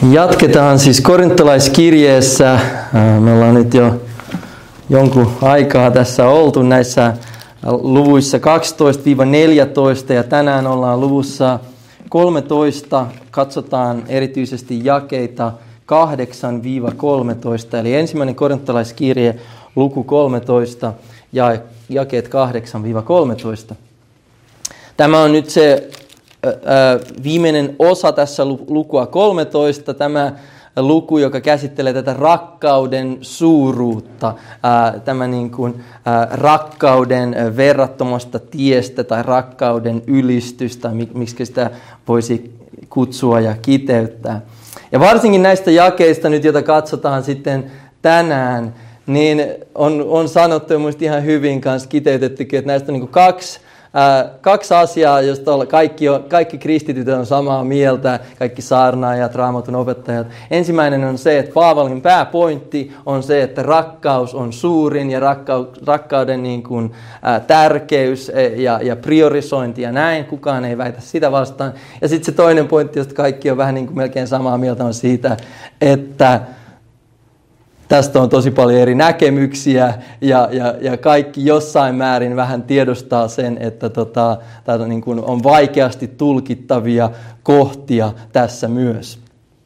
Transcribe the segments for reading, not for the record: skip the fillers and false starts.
Jatketaan siis korintolaiskirjeessä. Me ollaan nyt jo jonkun aikaa tässä oltu näissä luvuissa 12-14 ja tänään ollaan luvussa 13. Katsotaan erityisesti jakeita 8-13. Eli ensimmäinen korintolaiskirje luku 13 ja jakeet 8-13. Tämä on nyt se viimeinen osa tässä lukua 13, tämä luku, joka käsittelee tätä rakkauden suuruutta, tämä niin kuin rakkauden verrattomasta tiestä tai rakkauden ylistystä, miksi sitä voisi kutsua ja kiteyttää. Ja varsinkin näistä jakeista nyt, joita katsotaan sitten tänään, niin on sanottu ja minusta ihan hyvin kanssa kiteytettykin, että näistä on niin kuin kaksi asiaa, joista kaikki kristityt on samaa mieltä, kaikki saarnaajat, Raamatun opettajat. Ensimmäinen on se, että Paavalin pääpointti on se, että rakkaus on suurin ja rakkauden niin kuin, tärkeys ja priorisointi ja näin. Kukaan ei väitä sitä vastaan. Ja sitten se toinen pointti, josta kaikki on vähän niin kuin melkein samaa mieltä, on siitä, että tästä on tosi paljon eri näkemyksiä ja kaikki jossain määrin vähän tiedostaa sen, että täällä niin kuin on vaikeasti tulkittavia kohtia tässä myös.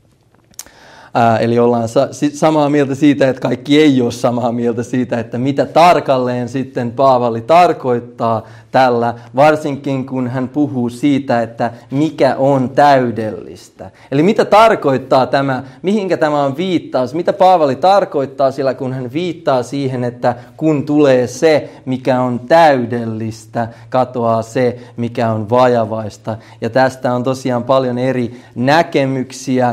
Eli ollaan samaa mieltä siitä, että kaikki ei ole samaa mieltä siitä, että mitä tarkalleen sitten Paavali tarkoittaa tällä, varsinkin kun hän puhuu siitä, että mikä on täydellistä. Eli mitä tarkoittaa tämä, mihinkä tämä on viittaus, mitä Paavali tarkoittaa sillä, kun hän viittaa siihen, että kun tulee se, mikä on täydellistä, katoaa se, mikä on vajavaista. Ja tästä on tosiaan paljon eri näkemyksiä,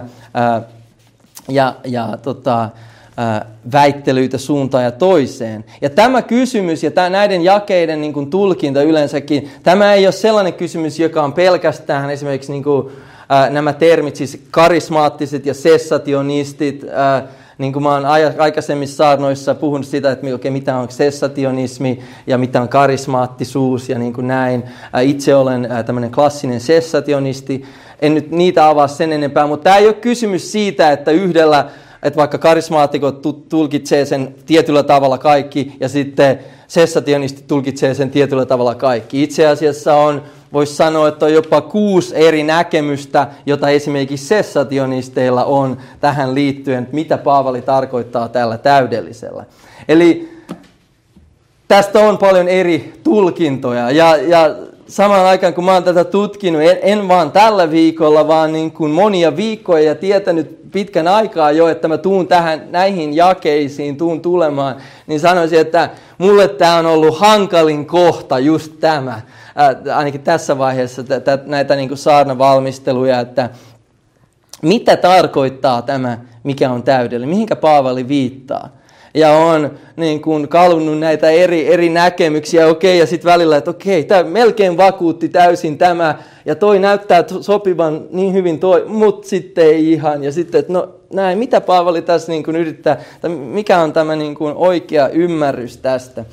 väittelyitä suuntaan ja toiseen. Ja tämä kysymys ja näiden jakeiden niin kuin tulkinta yleensäkin, tämä ei ole sellainen kysymys, joka on pelkästään esimerkiksi niin kuin, nämä termit, siis karismaattiset ja sessationistit, niin kuin mä oon aikaisemmissa saarnoissa puhunut siitä, että mitä on sessationismi ja mitä on karismaattisuus ja niin kuin näin. Itse olen tämmöinen klassinen sessationisti. En nyt niitä avaa sen enempää, mutta tämä ei ole kysymys siitä, että että vaikka karismaatikot tulkitsee sen tietyllä tavalla kaikki ja sitten sessationistit tulkitsee sen tietyllä tavalla kaikki. Itse asiassa voisi sanoa, että on jopa 6 eri näkemystä, jota esimerkiksi sessationisteilla on tähän liittyen, mitä Paavali tarkoittaa tällä täydellisellä. Eli tästä on paljon eri tulkintoja ja samaan aikaan, kun mä oon tätä tutkinut, en vaan tällä viikolla, vaan niin kuin monia viikkoja ja tietänyt pitkän aikaa jo, että mä tuun näihin jakeisiin, tuun tulemaan, niin sanoisin, että mulle tämä on ollut hankalin kohta just tämä, ainakin tässä vaiheessa näitä niin kuin saarnavalmisteluja, että mitä tarkoittaa tämä, mikä on täydellinen, mihinkä Paavali viittaa. Ja on niin kuin kalunut näitä eri näkemyksiä, ja sitten välillä, että tämä melkein vakuutti täysin tämä, ja toi näyttää sopivan niin hyvin mutta sitten ei ihan. Ja sitten, että näin, mitä Paavali tässä niin kuin yrittää, mikä on tämä niin kuin oikea ymmärrys tästä.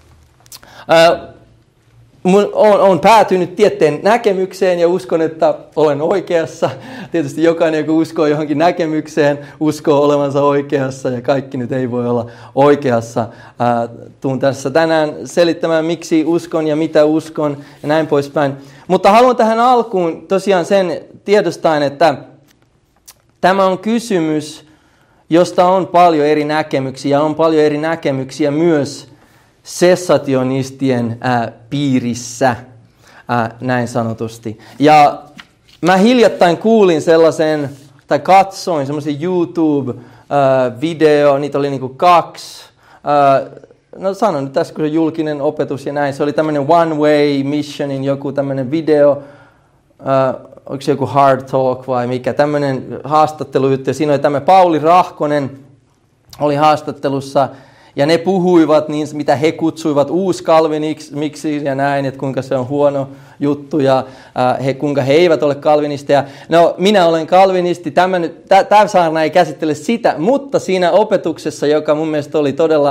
Olen päätynyt tieteen näkemykseen ja uskon, että olen oikeassa. Tietysti jokainen, joka uskoo johonkin näkemykseen, uskoo olevansa oikeassa ja kaikki nyt ei voi olla oikeassa. Tuun tässä tänään selittämään, miksi uskon ja mitä uskon ja näin poispäin. Mutta haluan tähän alkuun tosiaan sen tiedostaen, että tämä on kysymys, josta on paljon eri näkemyksiä. On paljon eri näkemyksiä myös sessationistien piirissä, näin sanotusti. Ja mä hiljattain kuulin katsoin semmoisen YouTube-video, niitä oli niinku 2. Sanon nyt tässä, kun se julkinen opetus ja näin, se oli tämmöinen One Way Missionin joku tämmöinen video, onko se joku Hard Talk vai mikä, tämmöinen haastattelujuttu, ja siinä oli tämmöinen Pauli Rahkonen, oli haastattelussa, ja ne puhuivat, niin, mitä he kutsuivat uuskalviniksi ja näin, että kuinka se on huono juttu ja kuinka he eivät ole kalvinisteja. No, minä olen kalvinisti, tämä saarna ei käsittele sitä, mutta siinä opetuksessa, joka mun mielestä oli todella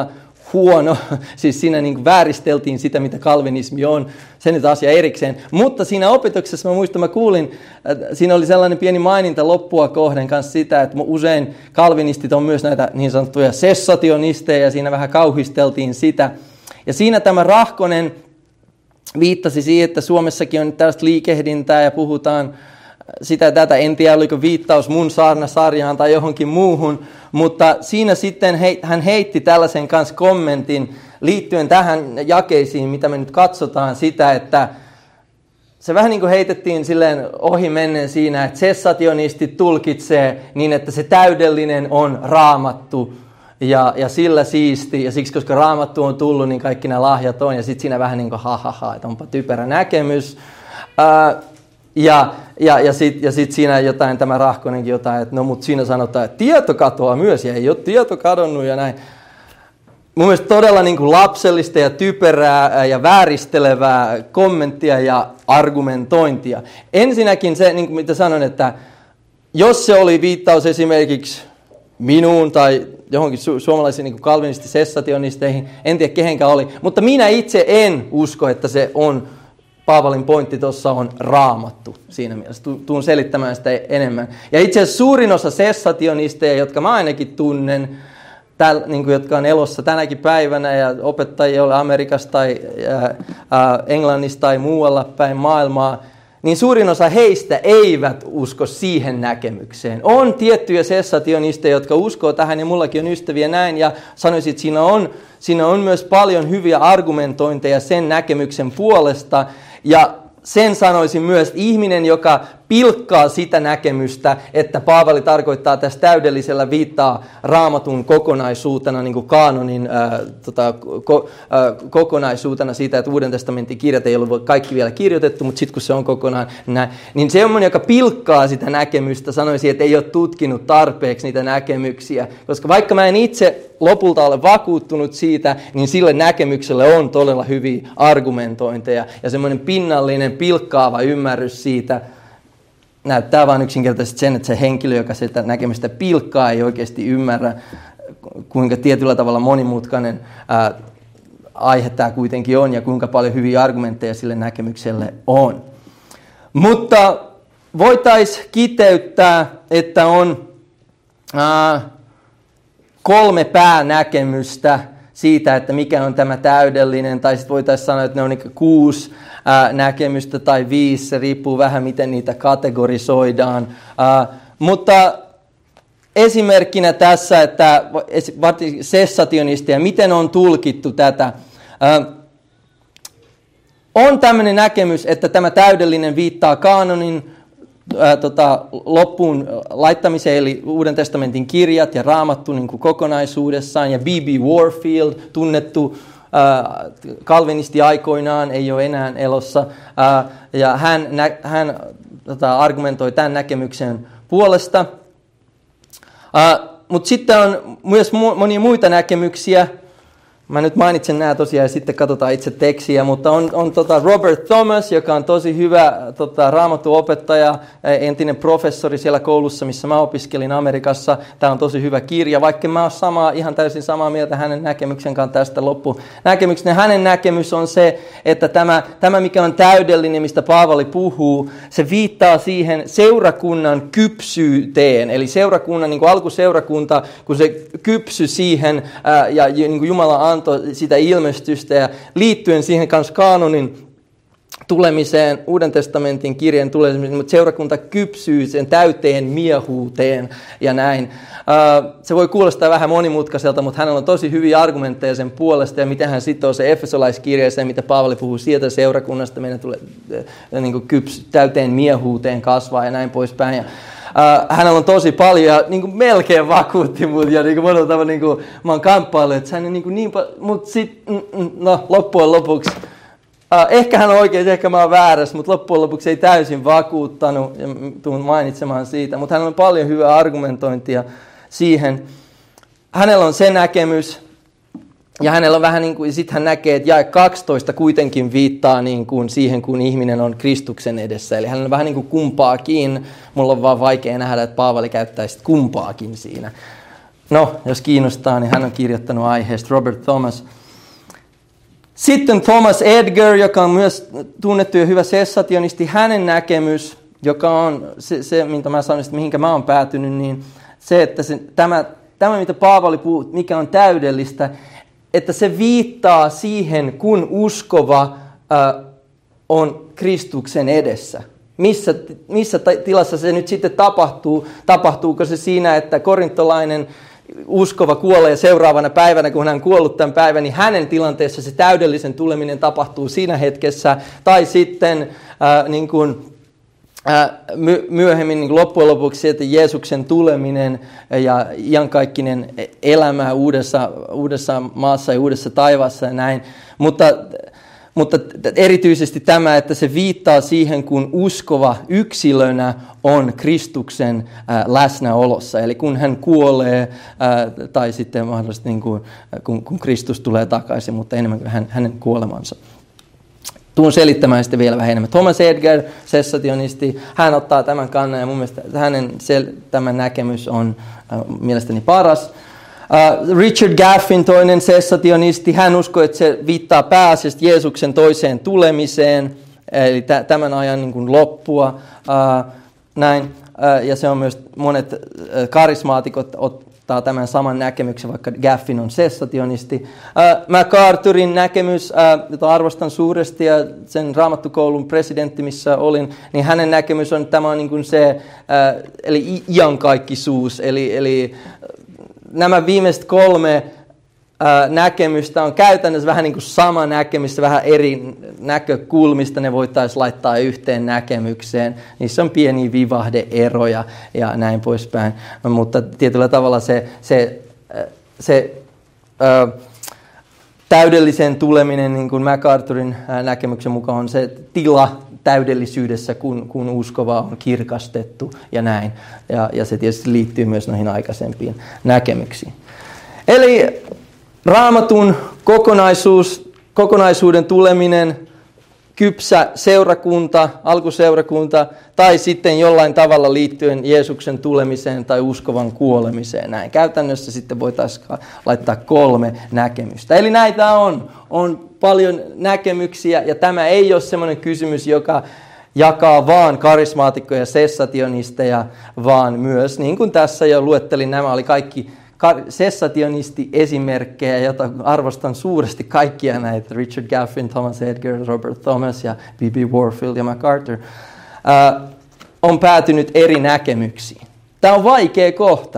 huono, siis siinä niin kuin vääristeltiin sitä, mitä kalvinismi on, se nyt asia erikseen. Mutta siinä opetuksessa mä kuulin, siinä oli sellainen pieni maininta loppua kohden kanssa sitä, että usein kalvinistit on myös näitä niin sanottuja sessationisteja, ja siinä vähän kauhisteltiin sitä. Ja siinä tämä Rahkonen viittasi siihen, että Suomessakin on tällaista liikehdintää ja puhutaan sitä tätä, en tiedä oliko viittaus mun saarnasarjaan tai johonkin muuhun, mutta siinä sitten hän heitti tällaisen kanssa kommentin liittyen tähän jakeisiin, mitä me nyt katsotaan sitä, että se vähän niin kuin heitettiin silleen ohi mennen siinä, että sessationistit tulkitsee niin, että se täydellinen on Raamattu ja sillä siisti, ja siksi koska Raamattu on tullut, niin kaikki nämä lahjat on, ja sitten siinä vähän niin kuin että onpa typerä näkemys. Ja sit siinä jotain, tämä Rahkonenkin jotain, että no mut siinä sanotaan, että tieto katoaa myös, ja ei ole tieto kadonnut ja näin. Mun mielestä todella niin kuin lapsellista ja typerää ja vääristelevää kommenttia ja argumentointia. Ensinnäkin se, niin kuin mitä sanon, että jos se oli viittaus esimerkiksi minuun tai johonkin suomalaisiin niin kalvinistisessationisteihin, en tiedä kehenkään oli, mutta minä itse en usko, että se on, Paavalin pointti tuossa on Raamattu siinä mielessä. Tuun selittämään sitä enemmän. Ja itse asiassa suurin osa sessationisteja, jotka mä ainakin tunnen, niin jotka on elossa tänäkin päivänä ja opettajia ole Amerikassa tai Englannissa tai muualla päin maailmaa, niin suurin osa heistä eivät usko siihen näkemykseen. On tiettyjä sessationisteja, jotka uskoo tähän, ja mullakin on ystäviä näin, ja sanoisin, että siinä on myös paljon hyviä argumentointeja sen näkemyksen puolesta, ja sen sanoisin myös, että ihminen, joka pilkkaa sitä näkemystä, että Paavali tarkoittaa tässä täydellisellä viittaa Raamatun kokonaisuutena, niin kuin kaanonin kokonaisuutena siitä, että Uuden testamentin kirjat ei ollut kaikki vielä kirjoitettu, mutta sitten kun se on kokonaan näin, niin semmoinen, joka pilkkaa sitä näkemystä, sanoisin, että ei ole tutkinut tarpeeksi niitä näkemyksiä, koska vaikka mä en itse lopulta ole vakuuttunut siitä, niin sille näkemykselle on todella hyviä argumentointeja ja semmoinen pinnallinen, pilkkaava ymmärrys siitä näyttää vain yksinkertaisesti sen, että se henkilö, joka sitä näkemystä pilkkaa, ei oikeasti ymmärrä, kuinka tietyllä tavalla monimutkainen aihe tämä kuitenkin on ja kuinka paljon hyviä argumentteja sille näkemykselle on. Mutta voitaisiin kiteyttää, että on 3 päänäkemystä siitä, että mikä on tämä täydellinen, tai sitten voitaisiin sanoa, että ne on 6 näkemystä tai 5, se riippuu vähän miten niitä kategorisoidaan. Mutta esimerkkinä tässä, että sessationisteja, miten on tulkittu tätä, on tämmöinen näkemys, että tämä täydellinen viittaa kaanonin loppuun laittamiseen, eli Uuden testamentin kirjat ja Raamattu niin kuin kokonaisuudessaan, ja B.B. Warfield, tunnettu kalvinisti aikoinaan, ei ole enää elossa, ja hän argumentoi tämän näkemyksen puolesta. Mutta sitten on myös monia muita näkemyksiä. Mä nyt mainitsen nämä tosiaan ja sitten katsotaan itse tekstiä, mutta on Robert Thomas, joka on tosi hyvä raamattuopettaja, entinen professori siellä koulussa, missä mä opiskelin Amerikassa. Tämä on tosi hyvä kirja, vaikka mä oon ihan täysin samaa mieltä hänen näkemyksen kanssa tästä loppunäkemyksestä. Hänen näkemys on se, että tämä mikä on täydellinen, mistä Paavali puhuu, se viittaa siihen seurakunnan kypsyyteen. Eli seurakunnan, niin kuin alkuseurakunta, kun se kypsy siihen ja niin kuin Jumala antoi sitä ilmestystä ja liittyen siihen kanssa kaanonin tulemiseen, Uuden testamentin kirjan tulemiseen, mutta seurakunta kypsyy sen täyteen miehuuteen ja näin. Se voi kuulostaa vähän monimutkaiselta, mutta hänellä on tosi hyviä argumentteja sen puolesta ja miten hän sitoo se Efesolaiskirjeeseen, mitä Paavali puhuu sieltä seurakunnasta, meidän tulee niin kuin täyteen miehuuteen kasvaa ja näin poispäin. Hänellä on tosi paljon ja niin kuin melkein vakuutti mut ja niin kuin monella tavalla niin kuin mä oon kamppaillut, että hän on niin paljon, mutta sitten loppujen lopuksi, ehkä hän on oikein, ehkä mä oon väärässä, mutta loppujen lopuksi ei täysin vakuuttanut ja tuun mainitsemaan siitä, mutta hänellä on paljon hyvää argumentointia siihen. Hänellä on se näkemys ja hänellä on vähän niin kuin, sitten hän näkee, että jae 12 kuitenkin viittaa niin kuin siihen, kun ihminen on Kristuksen edessä. Eli hänellä on vähän niin kuin kumpaakin. Mulla on vaan vaikea nähdä, että Paavali käyttäisi kumpaakin siinä. No, jos kiinnostaa, niin hän on kirjoittanut aiheesta, Robert Thomas. Sitten Thomas Edgar, joka on myös tunnettu ja hyvä sessationisti, hänen näkemys, joka on se mitä mä sanoin, että mihinkä mä oon päätynyt, niin se, että tämä mitä Paavali puhuu, mikä on täydellistä, että se viittaa siihen, kun uskova on Kristuksen edessä. Missä tilassa se nyt sitten tapahtuu? Tapahtuuko se siinä, että korintolainen uskova kuolee seuraavana päivänä, kun hän on kuollut tämän päivän, niin hänen tilanteessa se täydellisen tuleminen tapahtuu siinä hetkessä, tai sitten myöhemmin niin loppujen lopuksi, että Jeesuksen tuleminen ja iankaikkinen elämä uudessa maassa ja uudessa taivaassa ja näin. Mutta erityisesti tämä, että se viittaa siihen, kun uskova yksilönä on Kristuksen läsnäolossa. Eli kun hän kuolee tai sitten mahdollisesti niin kun Kristus tulee takaisin, mutta enemmän kuin hänen kuolemansa. Tuun selittämään sitten vielä vähän enemmän. Thomas Edgar, sessationisti, hän ottaa tämän kannan ja mun mielestä tämä näkemys on mielestäni paras. Richard Gaffin, toinen sessationisti, hän uskoo, että se viittaa pääasiassa Jeesuksen toiseen tulemiseen, eli tämän ajan niin kuin loppua. Näin. Ja se on myös monet karismaatikot ottaa tämän saman näkemyksen, vaikka Gaffin on sessationisti. MacArthurin näkemys, jota arvostan suuresti, ja sen raamattukoulun presidentti, missä olin, niin hänen näkemys on, että tämä on niin kuin se, eli iankaikkisuus, eli nämä viimeiset 3 näkemystä on käytännössä vähän niin kuin sama näkemys, vähän eri näkökulmista ne voitaisiin laittaa yhteen näkemykseen. Niissä on pieniä vivahde-eroja ja näin poispäin, mutta tietyllä tavalla se täydellisen tuleminen, niin kuin MacArthurin näkemyksen mukaan, on se tila täydellisyydessä, kun uskova on kirkastettu ja näin. Ja se tietysti liittyy myös noihin aikaisempiin näkemyksiin. Eli Raamatun kokonaisuuden tuleminen, kypsä seurakunta, alkuseurakunta, tai sitten jollain tavalla liittyen Jeesuksen tulemiseen tai uskovan kuolemiseen. Näin käytännössä sitten voitaisiin laittaa 3 näkemystä. Eli näitä on paljon näkemyksiä, ja tämä ei ole semmoinen kysymys, joka jakaa vaan karismaatikkoja ja sessationisteja, vaan myös, niin kuin tässä jo luettelin, nämä oli kaikki sessationisti-esimerkkejä, joita arvostan suuresti kaikkia näitä, Richard Gaffin, Thomas Edgar, Robert Thomas ja B.B. Warfield ja MacArthur, on päätynyt eri näkemyksiin. Tämä on vaikea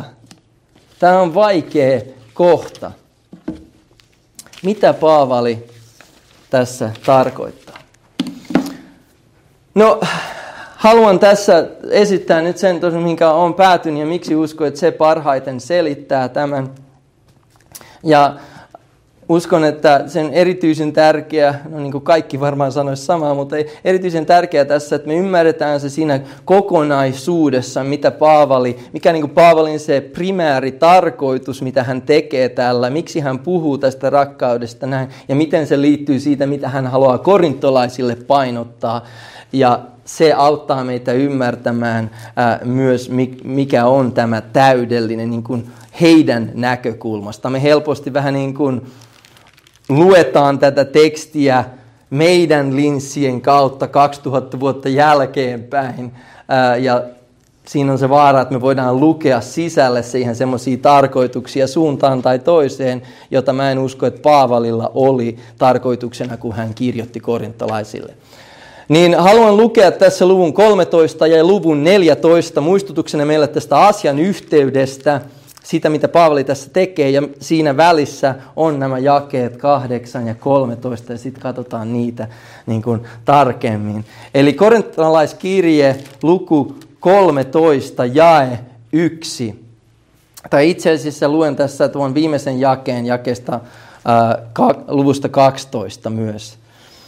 kohta. Mitä Paavali tässä tarkoittaa? No, haluan tässä esittää nyt sen, minkä olen päätynyt ja miksi uskon, että se parhaiten selittää tämän. Ja uskon, että sen erityisen tärkeä, no niin kuin kaikki varmaan sanoisi samaa, mutta erityisen tärkeää tässä, että me ymmärretään se siinä kokonaisuudessa, mikä niin kuin Paavalin se primääri tarkoitus, mitä hän tekee tällä, miksi hän puhuu tästä rakkaudesta näin, ja miten se liittyy siitä, mitä hän haluaa korintolaisille painottaa. Ja se auttaa meitä ymmärtämään myös, mikä on tämä täydellinen niin kuin heidän näkökulmasta. Me helposti vähän niin kuin luetaan tätä tekstiä meidän linssien kautta 2000 vuotta jälkeenpäin. Ja siinä on se vaara, että me voidaan lukea sisälle siihen semmoisia tarkoituksia suuntaan tai toiseen, jota mä en usko, että Paavalilla oli tarkoituksena, kun hän kirjoitti korintolaisille. Niin haluan lukea tässä luvun 13 ja luvun 14 muistutuksena meille tästä asian yhteydestä, sitä mitä Paavali tässä tekee, ja siinä välissä on nämä jakeet 8 ja 13, ja sitten katsotaan niitä niin kuin tarkemmin. Eli korintolaiskirje, luku 13, jae 1. Tai itse asiassa luen tässä tuon viimeisen jakeen jakeesta luvusta 12 myös.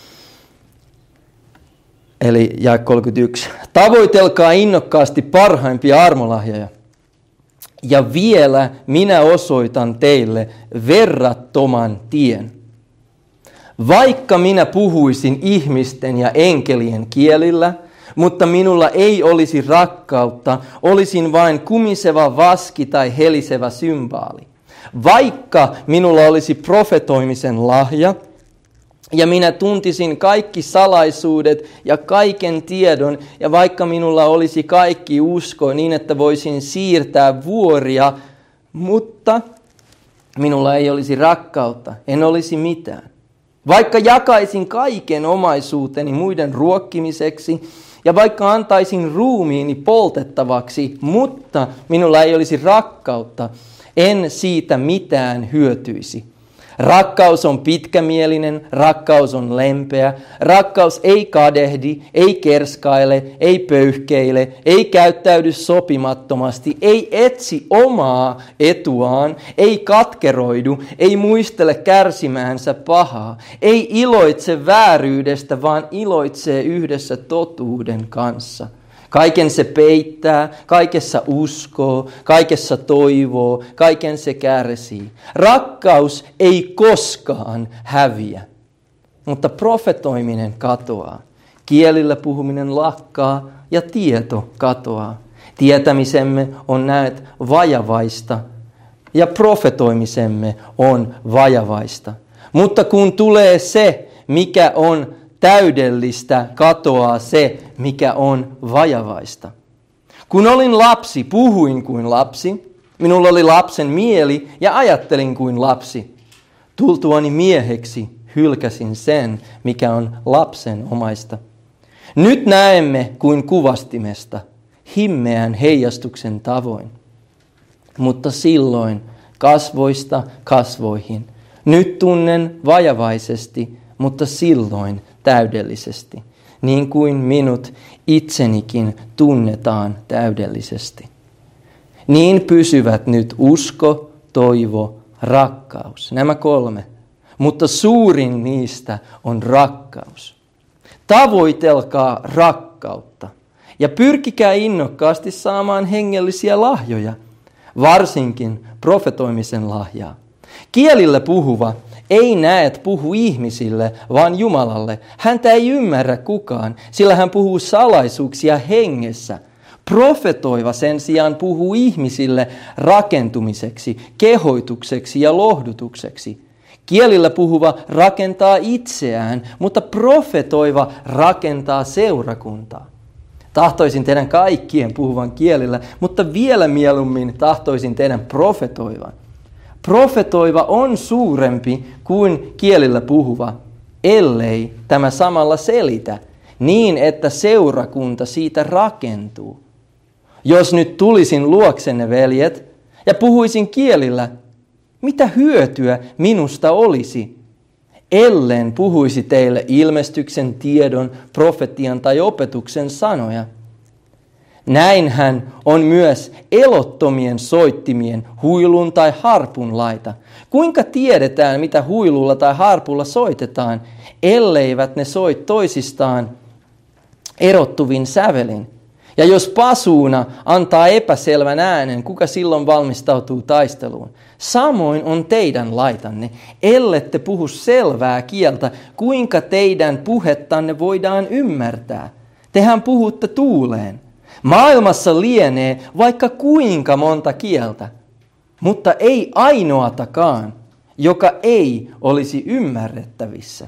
Eli jae 31. Tavoitelkaa innokkaasti parhaimpia armolahjoja. Ja vielä minä osoitan teille verrattoman tien. Vaikka minä puhuisin ihmisten ja enkelien kielillä, mutta minulla ei olisi rakkautta, olisin vain kumiseva vaski tai helisevä symbaali. Vaikka minulla olisi profetoimisen lahja, ja minä tuntisin kaikki salaisuudet ja kaiken tiedon, ja vaikka minulla olisi kaikki usko niin, että voisin siirtää vuoria, mutta minulla ei olisi rakkautta, en olisi mitään. Vaikka jakaisin kaiken omaisuuteni muiden ruokkimiseksi, ja vaikka antaisin ruumiini poltettavaksi, mutta minulla ei olisi rakkautta, en siitä mitään hyötyisi. Rakkaus on pitkämielinen, rakkaus on lempeä, rakkaus ei kadehdi, ei kerskaile, ei pöyhkeile, ei käyttäydy sopimattomasti, ei etsi omaa etuaan, ei katkeroidu, ei muistele kärsimäänsä pahaa, ei iloitse vääryydestä, vaan iloitsee yhdessä totuuden kanssa. Kaiken se peittää, kaikessa uskoo, kaikessa toivoo, kaiken se kärsii. Rakkaus ei koskaan häviä, mutta profetoiminen katoaa. Kielillä puhuminen lakkaa ja tieto katoaa. Tietämisemme on näet vajavaista ja profetoimisemme on vajavaista. Mutta kun tulee se, mikä on täydellistä, katoaa se, mikä on vajavaista. Kun olin lapsi, puhuin kuin lapsi. Minulla oli lapsen mieli ja ajattelin kuin lapsi. Tultuani mieheksi hylkäsin sen, mikä on lapsen omaista. Nyt näemme kuin kuvastimesta, himmeän heijastuksen tavoin. Mutta silloin kasvoista kasvoihin. Nyt tunnen vajavaisesti, mutta silloin täydellisesti, niin kuin minut itsenikin tunnetaan täydellisesti. Niin pysyvät nyt usko, toivo, rakkaus. Nämä 3. Mutta suurin niistä on rakkaus. Tavoitelkaa rakkautta ja pyrkikää innokkaasti saamaan hengellisiä lahjoja, varsinkin profetoimisen lahjaa. Kielillä puhuva ei näet puhu ihmisille, vaan Jumalalle. Häntä ei ymmärrä kukaan, sillä hän puhuu salaisuuksia hengessä. Profetoiva sen sijaan puhuu ihmisille rakentumiseksi, kehoitukseksi ja lohdutukseksi. Kielillä puhuva rakentaa itseään, mutta profetoiva rakentaa seurakuntaa. Tahtoisin teidän kaikkien puhuvan kielillä, mutta vielä mieluummin tahtoisin teidän profetoivan. Profetoiva on suurempi kuin kielillä puhuva, ellei tämä samalla selitä, niin että seurakunta siitä rakentuu. Jos nyt tulisin luoksenne, veljet, ja puhuisin kielillä, mitä hyötyä minusta olisi, ellen puhuisi teille ilmestyksen, tiedon, profetian tai opetuksen sanoja? Näinhän on myös elottomien soittimien, huilun tai harpun laita. Kuinka tiedetään, mitä huilulla tai harpulla soitetaan, elleivät ne soi toisistaan erottuvin sävelin? Ja jos pasuuna antaa epäselvän äänen, kuka silloin valmistautuu taisteluun? Samoin on teidän laitanne, ellette puhu selvää kieltä, kuinka teidän puhettanne voidaan ymmärtää. Tehän puhutte tuuleen. Maailmassa lienee vaikka kuinka monta kieltä, mutta ei ainoatakaan, joka ei olisi ymmärrettävissä.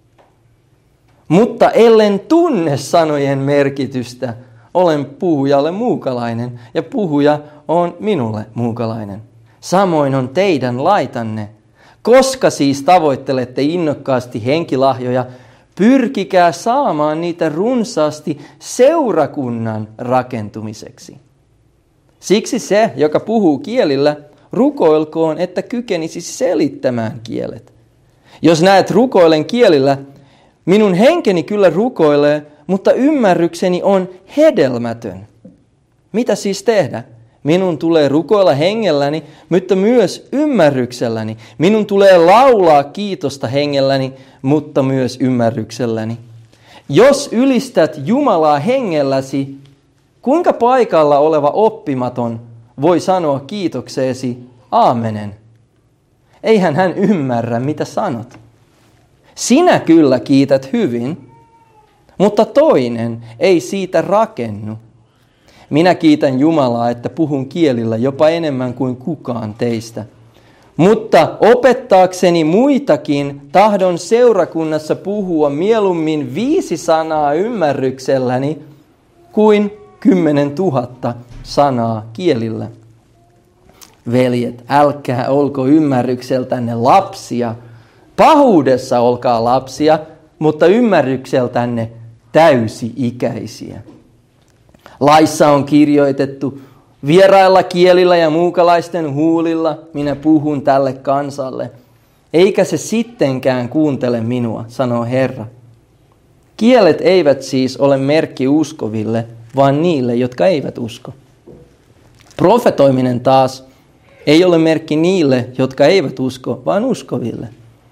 Mutta ellen tunne sanojen merkitystä, olen puhujalle muukalainen ja puhuja on minulle muukalainen. Samoin on teidän laitanne. Koska siis tavoittelette innokkaasti henkilahjoja, pyrkikää saamaan niitä runsaasti seurakunnan rakentumiseksi. Siksi se, joka puhuu kielillä, rukoilkoon, että kykenisi selittämään kielet. Jos näet rukoilen kielillä, minun henkeni kyllä rukoilee, mutta ymmärrykseni on hedelmätön. Mitä siis tehdä? Minun tulee rukoilla hengelläni, mutta myös ymmärrykselläni. Minun tulee laulaa kiitosta hengelläni, mutta myös ymmärrykselläni. Jos ylistät Jumalaa hengelläsi, kuinka paikalla oleva oppimaton voi sanoa kiitokseesi aamenen? Eihän hän ymmärrä, mitä sanot. Sinä kyllä kiität hyvin, mutta toinen ei siitä rakennu. Minä kiitän Jumalaa, että puhun kielillä jopa enemmän kuin kukaan teistä. Mutta opettaakseni muitakin tahdon seurakunnassa puhua mieluummin 5 sanaa ymmärrykselläni kuin 10 000 sanaa kielillä. Veljet, älkää olko ymmärrykseltänne lapsia. Pahuudessa olkaa lapsia, mutta ymmärrykseltänne täysi-ikäisiä. Laissa on kirjoitettu, vierailla kielillä ja muukalaisten huulilla minä puhun tälle kansalle. Eikä se sittenkään kuuntele minua, sanoo Herra. Kielet eivät siis ole merkki uskoville, vaan niille, jotka eivät usko. Profetoiminen taas ei ole merkki niille, jotka eivät usko, vaan uskoville.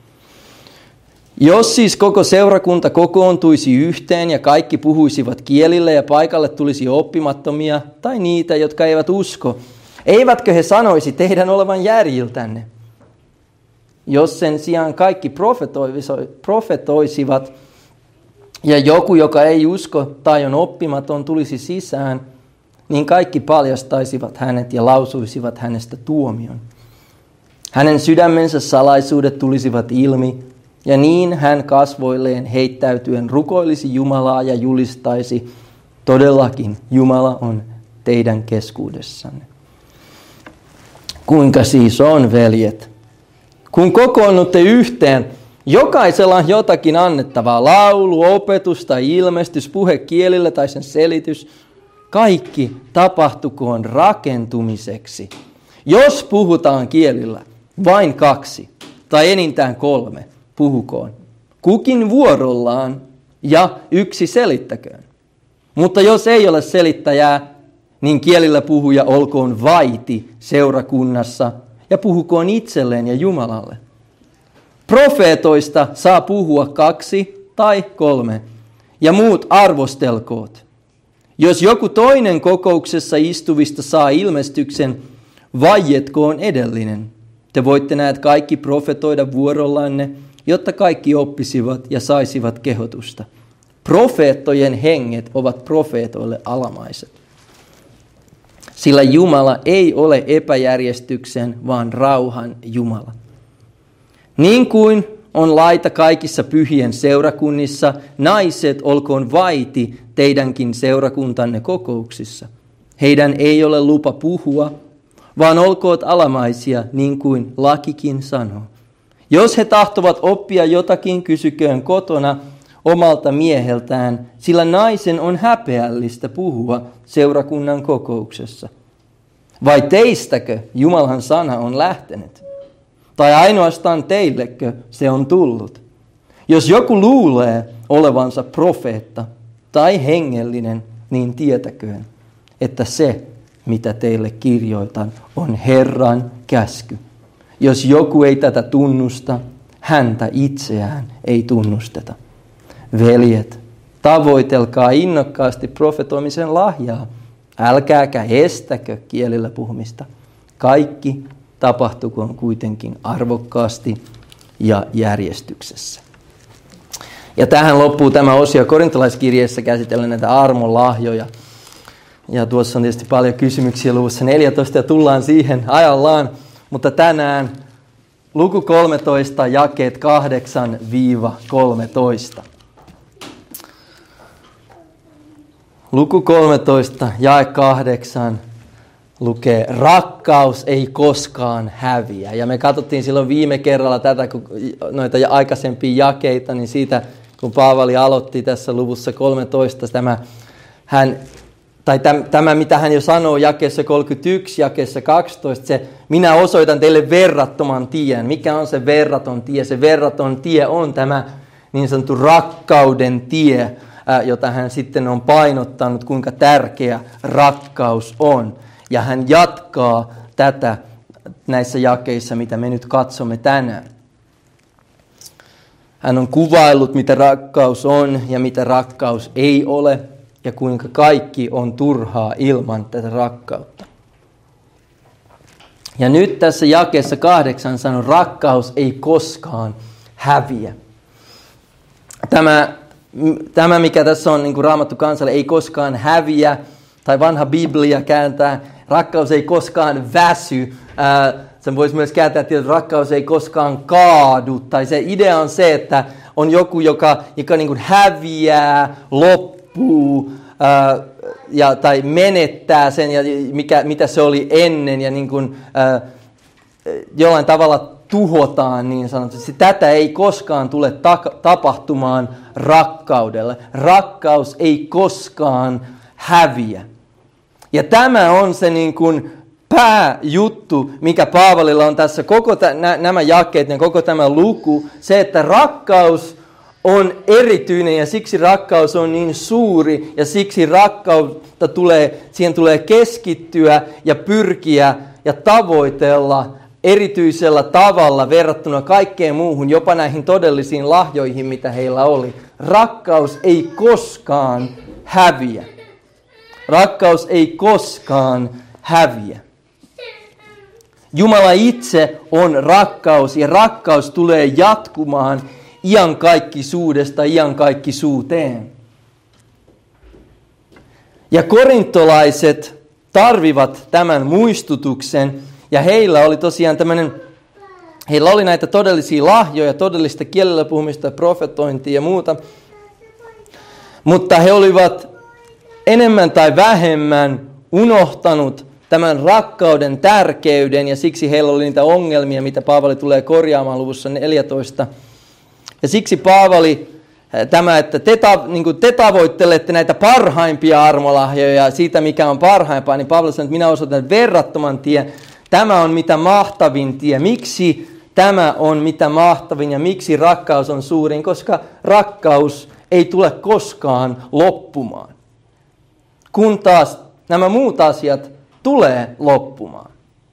Jos siis koko seurakunta kokoontuisi yhteen ja kaikki puhuisivat kielillä ja paikalle tulisi oppimattomia tai niitä, jotka eivät usko, eivätkö he sanoisi teidän olevan järjiltänne? Jos sen sijaan kaikki profetoisivat ja joku, joka ei usko tai on oppimaton, tulisi sisään, niin kaikki paljastaisivat hänet ja lausuisivat hänestä tuomion. Hänen sydämensä salaisuudet tulisivat ilmi, ja niin hän kasvoilleen heittäytyen rukoilisi Jumalaa ja julistaisi, todellakin Jumala on teidän keskuudessanne. Kuinka siis on, veljet? Kun kokoonnutte yhteen, jokaisella on jotakin annettavaa, laulu, opetus tai ilmestys, puhe kielillä tai sen selitys. Kaikki tapahtukoon rakentumiseksi. Jos puhutaan kielillä, vain 2 tai enintään 3, puhukoon. Kukin vuorollaan ja yksi selittäköön. Mutta jos ei ole selittäjää, niin kielillä puhuja olkoon vaiti seurakunnassa ja puhukoon itselleen ja Jumalalle. Profeetoista saa puhua 2 tai 3 ja muut arvostelkoot. Jos joku toinen kokouksessa istuvista saa ilmestyksen, vaietkoon edellinen. Te voitte näet kaikki profetoida vuorollanne, jotta kaikki oppisivat ja saisivat kehotusta. Profeettojen henget ovat profeetoille alamaiset. Sillä Jumala ei ole epäjärjestyksen, vaan rauhan Jumala. Niin kuin on laita kaikissa pyhien seurakunnissa, naiset olkoon vaiti teidänkin seurakuntanne kokouksissa. Heidän ei ole lupa puhua, vaan olkoot alamaisia niin kuin lakikin sanoo. Jos he tahtovat oppia jotakin, kysyköön kotona omalta mieheltään, sillä naisen on häpeällistä puhua seurakunnan kokouksessa. Vai teistäkö Jumalan sana on lähtenyt? Tai ainoastaan teillekö se on tullut? Jos joku luulee olevansa profeetta tai hengellinen, niin tietäköön, että se, mitä teille kirjoitan, on Herran käsky. Jos joku ei tätä tunnusta, häntä itseään ei tunnusteta. Veljet, tavoitelkaa innokkaasti profetoimisen lahjaa. Älkääkä estäkö kielillä puhumista. Kaikki tapahtukoon kuitenkin arvokkaasti ja järjestyksessä. Ja tähän loppuu tämä osio korintolaiskirjeessä käsitellen näitä armolahjoja. Ja tuossa on tietysti paljon kysymyksiä luvussa 14 ja tullaan siihen ajallaan. Mutta tänään luku 13, jakeet 8-13. Luku 13, jae 8 lukee, rakkaus ei koskaan häviä. Ja me katsottiin silloin viime kerralla tätä, kun noita aikaisempia jakeita, niin siitä, kun Paavali aloitti tässä luvussa 13, tämä, mitä hän jo sanoo jakeessa 31, jakeessa 12, se minä osoitan teille verrattoman tien. Mikä on se verraton tie? Se verraton tie on tämä niin sanottu rakkauden tie, jota hän sitten on painottanut, kuinka tärkeä rakkaus on. Ja hän jatkaa tätä näissä jakeissa, mitä me nyt katsomme tänään. Hän on kuvaillut, mitä rakkaus on ja mitä rakkaus ei ole, ja kuinka kaikki on turhaa ilman tätä rakkautta. Ja nyt tässä jakeessa 8 sanoo, rakkaus ei koskaan häviä. Tämä tämä mikä tässä on niin kuin Raamattu kansalle, ei koskaan häviä, tai vanha Biblia kääntää, rakkaus ei koskaan väsy. Sen voisi myös kääntää, että rakkaus ei koskaan kaadu. Tai se idea on se, että on joku, joka niin kuin häviää, loppuu tai menettää sen, ja mitä se oli ennen, ja niin kuin, jollain tavalla tuhotaan niin sanotusti. Tätä ei koskaan tule tapahtumaan rakkaudelle. Rakkaus ei koskaan häviä. Ja tämä on se niin kuin pääjuttu, mikä Paavalilla on tässä koko nämä jakeet ja koko tämä luku. Se, että rakkaus on erityinen ja siksi rakkaus on niin suuri ja siksi siihen tulee keskittyä ja pyrkiä ja tavoitella erityisellä tavalla verrattuna kaikkeen muuhun, jopa näihin todellisiin lahjoihin, mitä heillä oli. Rakkaus ei koskaan häviä. Rakkaus ei koskaan häviä. Jumala itse on rakkaus ja rakkaus tulee jatkumaan iankaikkisuudesta iankaikkisuuteen. Ja korintolaiset tarvivat tämän muistutuksen ja heillä oli näitä todellisia lahjoja, todellista kielellä puhumista, profetointia ja muuta. Mutta he olivat enemmän tai vähemmän unohtanut tämän rakkauden tärkeyden ja siksi heillä oli niitä ongelmia, mitä Paavali tulee korjaamaan luvussa 14. Ja siksi Paavali, että te tavoittelette näitä parhaimpia armolahjoja siitä, mikä on parhaimpaa, niin Paavali sanoi, että minä osoitan verrattoman tien. Tämä on mitä mahtavin tie. Miksi tämä on mitä mahtavin ja miksi rakkaus on suurin? Koska rakkaus ei tule koskaan loppumaan. Kun taas nämä muut asiat tulee loppumaan.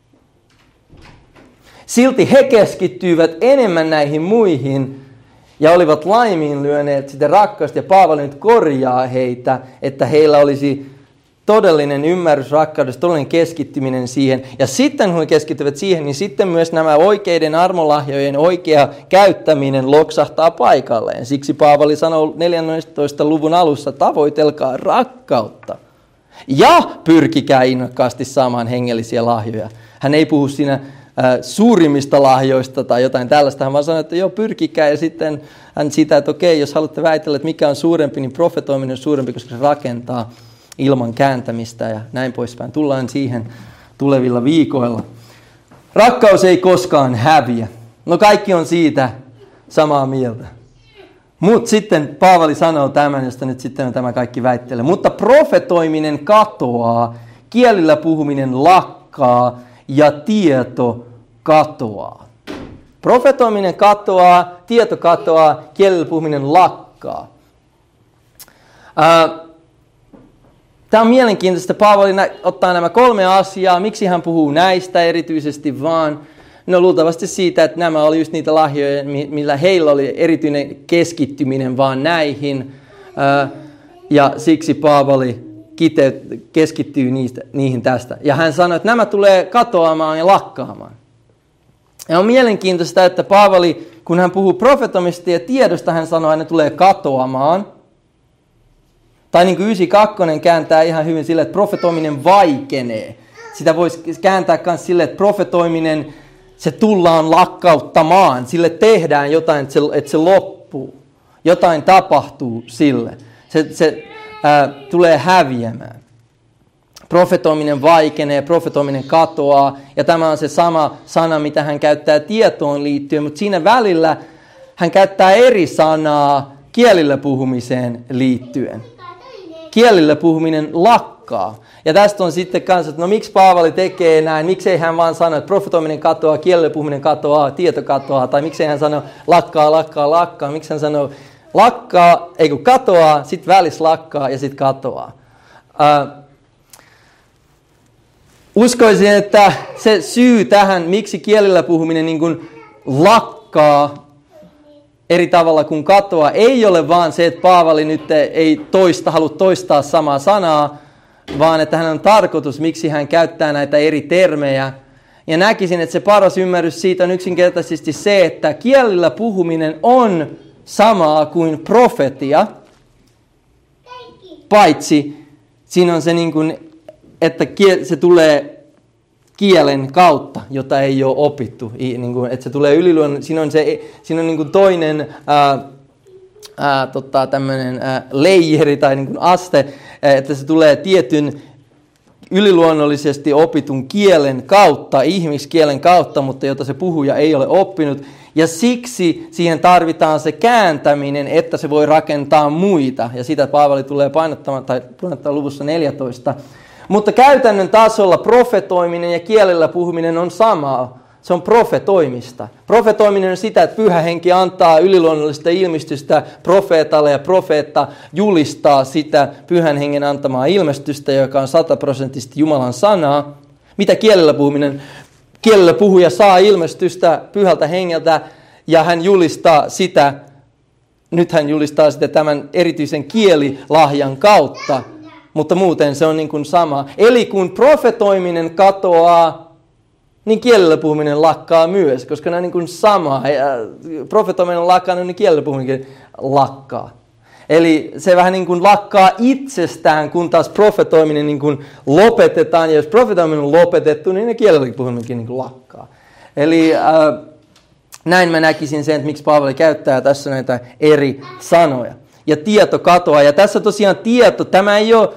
Silti he keskittyivät enemmän näihin muihin ja olivat laiminlyöneet sitä rakkausta. Ja Paavali nyt korjaa heitä, että heillä olisi todellinen ymmärrys rakkaudesta, todellinen keskittyminen siihen. Ja sitten kun he keskittyvät siihen, niin sitten myös nämä oikeiden armolahjojen oikea käyttäminen loksahtaa paikalleen. Siksi Paavali sanoo 14. luvun alussa, tavoitelkaa rakkautta. Ja pyrkikää innokkaasti saamaan hengellisiä lahjoja. Hän ei puhu siinä suurimmista lahjoista tai jotain tällaista. Hän vaan sanoo, että joo, pyrkikää. Ja sitten hän sitä, että okei, jos haluatte väitellä, että mikä on suurempi, niin profetoiminen on suurempi, koska se rakentaa ilman kääntämistä ja näin poispäin. Tullaan siihen tulevilla viikoilla. Rakkaus ei koskaan häviä. No kaikki on siitä samaa mieltä. Mutta sitten Paavali sanoo tämän, josta nyt sitten on tämä kaikki väittelee. Mutta profetoiminen katoaa, kielillä puhuminen lakkaa ja tieto katoaa. Profetoiminen katoaa, tieto katoaa, kielillä puhuminen lakkaa. Tämä on mielenkiintoista. Paavali ottaa nämä 3 asiaa. Miksi hän puhuu näistä erityisesti vaan? No luultavasti siitä, että nämä oli just niitä lahjoja, millä heillä oli erityinen keskittyminen vaan näihin. Ja siksi Paavali keskittyy niihin tästä. Ja hän sanoi, että nämä tulee katoamaan ja lakkaamaan. Ja on mielenkiintoista, että Paavali, kun hän puhuu profetomista ja tiedosta, hän sanoo, että ne tulee katoamaan. Tai niin kuin 92 kääntää ihan hyvin silleen, että profetoiminen vaikenee. Sitä voisi kääntää myös silleen, että profetoiminen, se tullaan lakkauttamaan. Sille tehdään jotain, että se loppuu. Jotain tapahtuu sille. Se tulee häviämään. Profetoiminen vaikenee, profetoiminen katoaa. Ja tämä on se sama sana, mitä hän käyttää tietoon liittyen. Mutta siinä välillä hän käyttää eri sanaa kielillä puhumiseen liittyen. Kielillä puhuminen lakkaa. Ja tästä on sitten kanssa, että no miksi Paavali tekee näin, miksei hän vaan sano, että profetoiminen katoaa, kielillä puhuminen katoaa, tieto katoaa, tai miksei hän sano lakkaa, miksi hän sanoo lakkaa, ei kun katoaa, sitten välissä lakkaa ja sitten katoaa. Uskoisin, että se syy tähän, miksi kielillä puhuminen niin kuin lakkaa eri tavalla kuin katoaa, ei ole vaan se, että Paavali nyt ei halua toistaa samaa sanaa, vaan että hän on tarkoitus, miksi hän käyttää näitä eri termejä. Ja näkisin, että se paras ymmärrys siitä on yksinkertaisesti se, että kielillä puhuminen on samaa kuin profetia. paitsi siinä on se, niin kuin, että se tulee kielen kautta, jota ei ole opittu. Niin kuin, että se tulee siinä on niin kuin toinen tämmöinen leijeri tai niin kuin aste, että se tulee tietyn yliluonnollisesti opitun kielen kautta, ihmiskielen kautta, mutta jota se puhuja ei ole oppinut. Ja siksi siihen tarvitaan se kääntäminen, että se voi rakentaa muita. Ja sitä Paavali tulee painottaa luvussa 14. Mutta käytännön tasolla profetoiminen ja kielellä puhuminen on samaa. Se on profetoimista. Profetoiminen on sitä, että Pyhä Henki antaa yliluonnollista ilmestystä profeetalle ja profeetta julistaa sitä Pyhän Hengen antamaa ilmestystä, joka on 100% Jumalan sanaa. Mitä kielellä puhuminen? Kielellä puhuja saa ilmestystä Pyhältä Hengeltä ja hän julistaa sitä, nyt hän julistaa sitä tämän erityisen kielilahjan kautta, mutta muuten se on niin kuin sama. Eli kun profetoiminen katoaa, niin kielellä puhuminen lakkaa myös, koska ne on niin kuin sama. Profetoiminen on lakkaa, niin kielellä puhuminen lakkaa. Eli se vähän niin kuin lakkaa itsestään, kun taas profetoiminen niin kuin lopetetaan. Ja jos profetoiminen on lopetettu, niin ne kielellä puhuminenkin niin kuin lakkaa. Eli näin mä näkisin sen, että miksi Paavali käyttää tässä näitä eri sanoja. Ja tieto katoaa. Ja tässä tosiaan tieto, tämä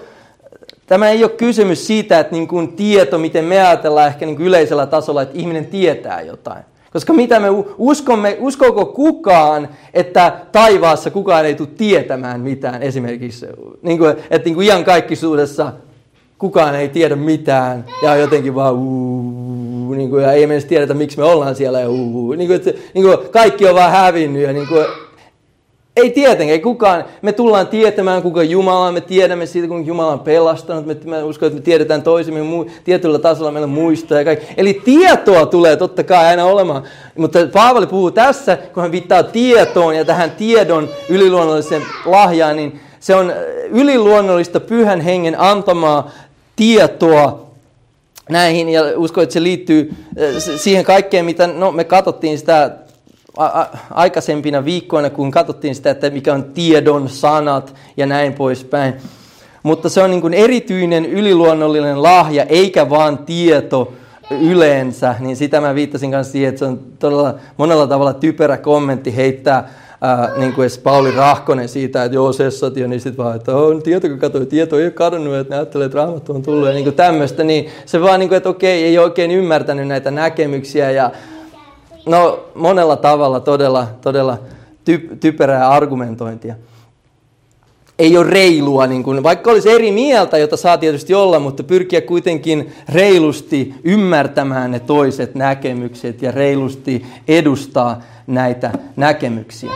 ei ole kysymys siitä, että niin kuin tieto, miten me ajatellaan ehkä niin kuin yleisellä tasolla, että ihminen tietää jotain. Koska mitä me uskooko kukaan, että taivaassa kukaan ei tule tietämään mitään esimerkiksi. Niin kuin, että niin kuin iankaikkisuudessa kukaan ei tiedä mitään ja jotenkin vaan niin kuin, ja ei me edes tiedetä, miksi me ollaan siellä ja niin kuin, että, niin kuin, kaikki on vaan hävinnyt ja niin kuin, ei tietenkään, ei kukaan. Me tullaan tietämään, kuka Jumala on, me tiedämme siitä, kuinka Jumala on pelastanut. Me uskon, että me tiedetään toisemme tietyllä tasolla, meillä on muistoja ja kaikki. Eli tietoa tulee totta kai aina olemaan. Mutta Paavali puhuu tässä, kun hän viittaa tietoon ja tähän tiedon yliluonnolliseen lahjaan, niin se on yliluonnollista Pyhän Hengen antamaa tietoa näihin. Ja uskon, että se liittyy siihen kaikkeen, mitä me katsottiin sitä aikaisempina viikkoina, kun katsottiin sitä, että mikä on tiedon sanat ja näin poispäin. Mutta se on niin kuin erityinen yliluonnollinen lahja, eikä vaan tieto yleensä. Niin sitä mä viittasin kanssa siihen, että se on todella monella tavalla typerä kommentti heittää, niin kuin edes Pauli Rahkonen siitä, että joo, sessatio, niin sitten vaan, että on tieto, kun katsoi, tieto ei ole kadonnut, että näyttelee, että Raamattu on tullut ja niin kuin tämmöistä. Niin se vaan, niin kuin, että okei, ei oikein ymmärtänyt näitä näkemyksiä ja no monella tavalla todella typerää argumentointia. Ei ole reilua, niin kuin, vaikka olisi eri mieltä, jota saa tietysti olla, mutta pyrkiä kuitenkin reilusti ymmärtämään ne toiset näkemykset ja reilusti edustaa näitä näkemyksiä.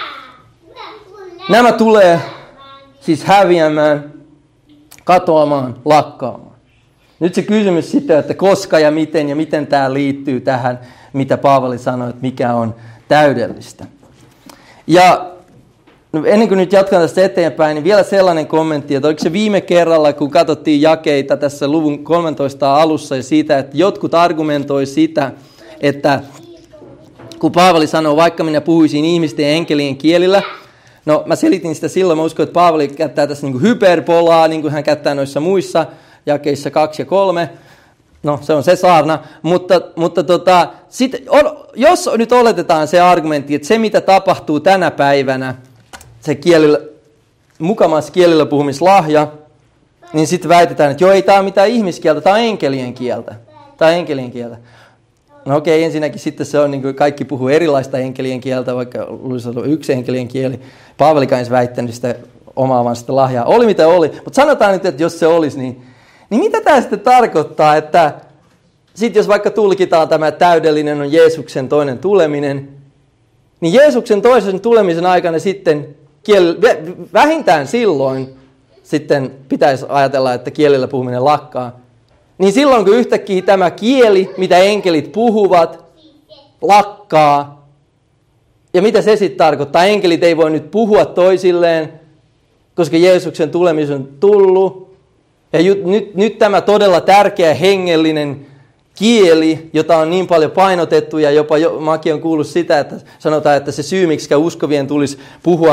Nämä tulee siis häviämään, katoamaan, lakkaamaan. Nyt se kysymys sitten, että koska ja miten tämä liittyy tähän, mitä Paavali sanoi, että mikä on täydellistä. Ja ennen kuin nyt jatkan tästä eteenpäin, niin vielä sellainen kommentti, että oliko se viime kerralla, kun katsottiin jakeita tässä luvun 13 alussa ja siitä, että jotkut argumentoi sitä, että kun Paavali sanoo, vaikka minä puhuisin ihmisten ja enkelien kielillä, no mä selitin sitä silloin, mä uskon, että Paavali käyttää tässä niin kuin hyperbolaa, niin kuin hän käyttää noissa muissa jakeissa 2 ja 3, no se on se saarna, mutta jos nyt oletetaan se argumentti, että se mitä tapahtuu tänä päivänä, se mukamas kielillä puhumislahja, niin sitten väitetään, että joo, ei tämä ole mitään ihmiskieltä, tämä on enkelien kieltä. No okei, ensinnäkin sitten se on niin kuin kaikki puhuu erilaista enkelien kieltä, vaikka olisi ollut yksi enkelien kieli. Paavalikaan ei väittänyt sitä omaavan sitä lahjaa. Oli mitä oli, mutta sanotaan nyt, että jos se olisi, niin mitä tämä sitten tarkoittaa, että sitten jos vaikka tulkitaan tämä täydellinen on Jeesuksen toinen tuleminen, niin Jeesuksen toisen tulemisen aikana sitten vähintään silloin sitten pitäisi ajatella, että kielillä puhuminen lakkaa. Niin silloin kun yhtäkkiä tämä kieli, mitä enkelit puhuvat, lakkaa, ja mitä se sitten tarkoittaa? Enkelit ei voi nyt puhua toisilleen, koska Jeesuksen tuleminen on tullut. Ja nyt tämä todella tärkeä hengellinen kieli, jota on niin paljon painotettu, ja jopa mäkin on kuullut sitä, että sanotaan, että se syy, miksi uskovien tulisi puhua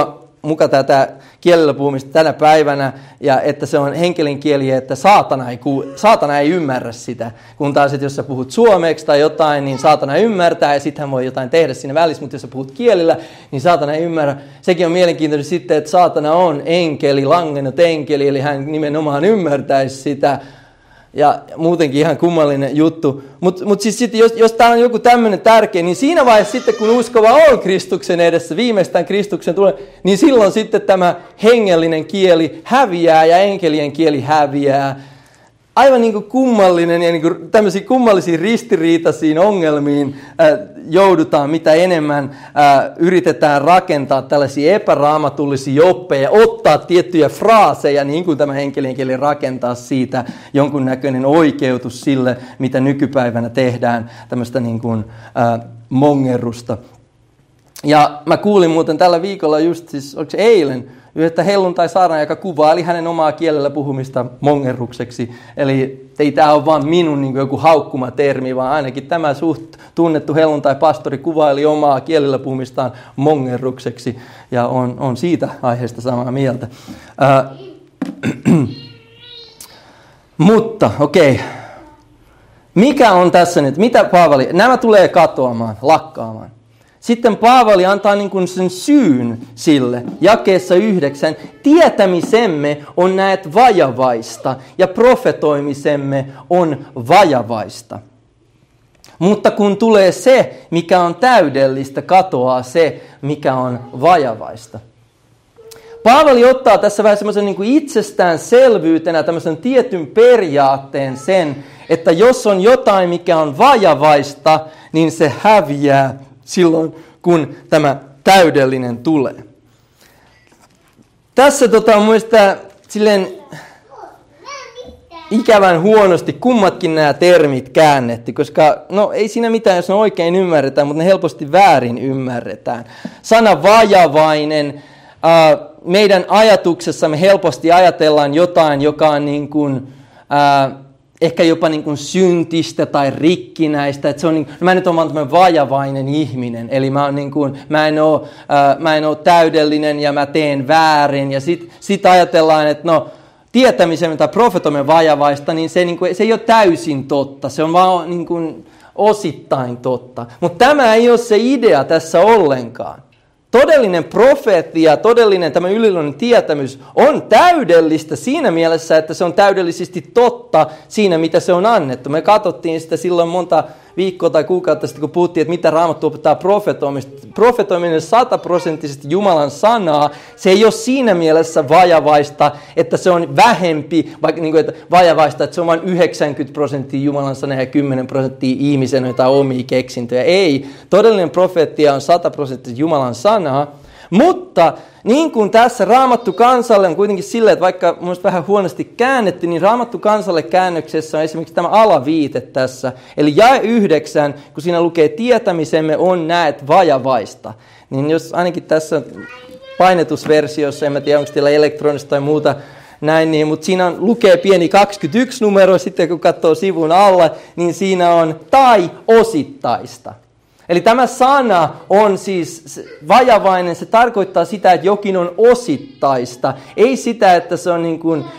muka tätä kielellä puhumista tänä päivänä, ja että se on henkelin kieli, että saatana ei ymmärrä sitä. Kun taas, että jos sä puhut suomeksi tai jotain, niin saatana ymmärtää, ja sitten hän voi jotain tehdä siinä välissä, mutta jos sä puhut kielillä, niin saatana ei ymmärrä. Sekin on mielenkiintoista sitten, että saatana on enkeli, langennut enkeli, eli hän nimenomaan ymmärtäisi sitä. Ja muutenkin ihan kummallinen juttu. Mutta siis sitten, jos täällä on joku tämmöinen tärkeä, niin siinä vaiheessa sitten, kun uskova on Kristuksen edessä, viimeistään Kristuksen tulee, niin silloin sitten tämä hengellinen kieli häviää ja enkelien kieli häviää. Aivan niin kuin kummallinen ja niin kuin tämmöisiä kummallisia ristiriitaisiin ongelmiin joudutaan, mitä enemmän yritetään rakentaa tällaisia epäraamatullisia oppeja, ottaa tiettyjä fraaseja, niin kuin tämä henkelien kieli rakentaa siitä jonkunnäköinen oikeutus sille, mitä nykypäivänä tehdään, tämmöistä niin kuin mongerusta. Ja mä kuulin muuten tällä viikolla just siis, oliko se eilen, yhtä helluntai-saarnaaja, joka kuvaili hänen omaa kielellä puhumista mongerrukseksi. Eli ei tämä ole vaan minun niin joku haukkumatermi, vaan ainakin tämä suht tunnettu helluntai-pastori kuvaili omaa kielellä puhumistaan mongerrukseksi. Ja on siitä aiheesta samaa mieltä. Mutta okei. Mikä on tässä nyt? Mitä Paavali? Nämä tulee katoamaan, lakkaamaan. Sitten Paavali antaa niin kuin sen syyn sille, jakeessa 9. Tietämisemme on näet vajavaista ja profetoimisemme on vajavaista. Mutta kun tulee se, mikä on täydellistä, katoaa se, mikä on vajavaista. Paavali ottaa tässä vähän semmoisen niin kuin itsestäänselvyytenä tämmöisen tietyn periaatteen sen, että jos on jotain, mikä on vajavaista, niin se häviää silloin, kun tämä täydellinen tulee. Tässä on mielestäni silleen ikävän huonosti kummatkin nämä termit käännetty, koska no ei siinä mitään, jos ne oikein ymmärretään, mutta ne helposti väärin ymmärretään. Sana vajavainen, meidän ajatuksessamme helposti ajatellaan jotain, joka on niin kuin, ehkä jopa niin kuin syntistä tai rikkinäistä, että se on niin, mä nyt olen vaan tämmöinen vajavainen ihminen, eli mä en ole täydellinen ja mä teen väärin, ja sit ajatellaan, että no tietämisemme tai profetoimme vajavaista, niin se ei ole täysin totta, se on vaan niin kuin osittain totta, mutta tämä ei ole se idea tässä ollenkaan. Todellinen profeetia, todellinen tämä yliluonnollinen tietämys on täydellistä siinä mielessä, että se on täydellisesti totta siinä, mitä se on annettu. Me katsottiin sitä silloin monta viikkoa tai kuukautta sitten, kun puhuttiin, että mitä Raamattu opettaa profetoimista. Profetoiminen 100% Jumalan sanaa, se ei ole siinä mielessä vajavaista, että se on vähempi, vaikka niin kuin, että vajavaista, että se on vain 90% Jumalan sanaa ja 10% ihmisen jotain omia keksintöjä. Ei, todellinen profeettia on 100% Jumalan sanaa, mutta niin kuin tässä Raamattu kansalle on kuitenkin silleen, että vaikka minusta vähän huonosti käännetty, niin Raamattu kansalle käännöksessä on esimerkiksi tämä alaviite tässä. Eli jae 9, kun siinä lukee tietämisemme on näet vajavaista. Niin jos ainakin tässä painetusversiossa, en tiedä onko teillä elektronista tai muuta näin, niin, mutta siinä lukee pieni 21 numero, sitten kun katsoo sivun alla, niin siinä on tai osittaista. Eli tämä sana on siis vajavainen, se tarkoittaa sitä, että jokin on osittaista. Ei sitä, että se on niin kuin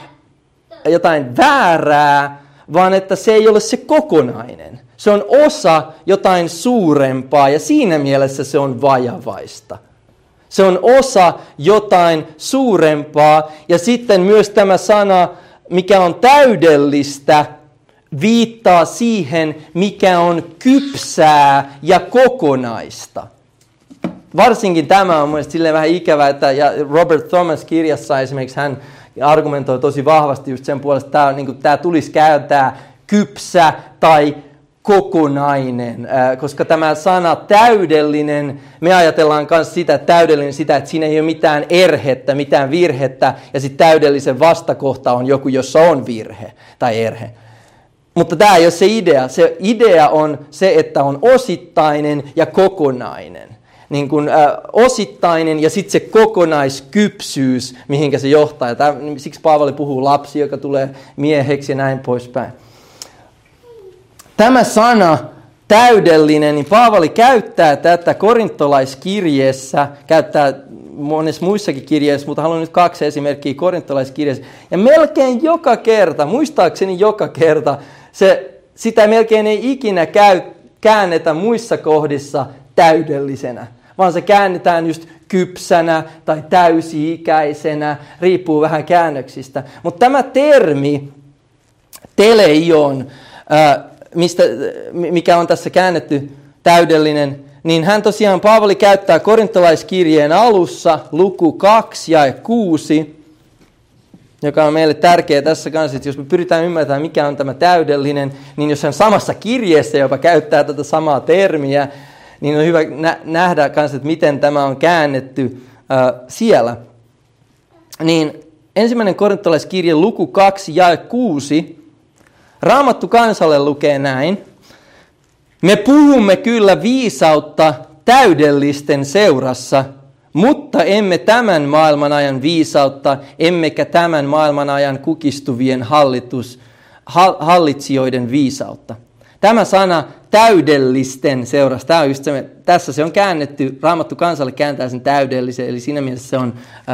jotain väärää, vaan että se ei ole se kokonainen. Se on osa jotain suurempaa ja siinä mielessä se on vajavaista. Se on osa jotain suurempaa ja sitten myös tämä sana, mikä on täydellistä, viittaa siihen, mikä on kypsää ja kokonaista. Varsinkin tämä on mielestäni silleen vähän ikävä, että ja Robert Thomas kirjassa esimerkiksi hän argumentoi tosi vahvasti just sen puolesta, että tämä tulisi käyttää kypsä tai kokonainen, koska tämä sana täydellinen, me ajatellaan myös sitä täydellinen sitä, että siinä ei ole mitään erhettä, mitään virhettä, ja sitten täydellisen vastakohta on joku, jossa on virhe tai erhe. Mutta tämä ei ole se idea. Se idea on se, että on osittainen ja kokonainen. Niin kuin, osittainen ja sitten se kokonaiskypsyys, mihinkä se johtaa. Siksi Paavali puhuu lapsi, joka tulee mieheksi ja näin poispäin. Tämä sana täydellinen, niin Paavali käyttää tätä korintolaiskirjeessä, käyttää monessa muissakin kirjeissä, mutta haluan nyt 2 esimerkkiä korintolaiskirjassa. Ja melkein joka kerta, muistaakseni joka kerta, sitä melkein ei ikinä käännetä muissa kohdissa täydellisenä, vaan se käännetään just kypsänä tai täysi-ikäisenä, riippuu vähän käännöksistä. Mutta tämä termi teleion, mikä on tässä käännetty täydellinen, niin hän tosiaan, Paavali käyttää korintolaiskirjeen alussa luku 2 jae 6, joka on meille tärkeä tässä kanssa, että jos me pyritään ymmärtämään, mikä on tämä täydellinen, niin jos hän samassa kirjeessä jopa käyttää tätä samaa termiä, niin on hyvä nähdä kanssa, että miten tämä on käännetty siellä. Niin 1. korintolaiskirje luku 2 jae 6, Raamattu kansalle lukee näin: me puhumme kyllä viisautta täydellisten seurassa, mutta emme tämän maailman ajan viisautta, emmekä tämän maailman ajan kukistuvien hallitsijoiden viisautta. Tämä sana täydellisten seurassa, tämä on just se, tässä se on käännetty, Raamattu kansalle kääntää sen täydellisen, eli siinä mielessä se on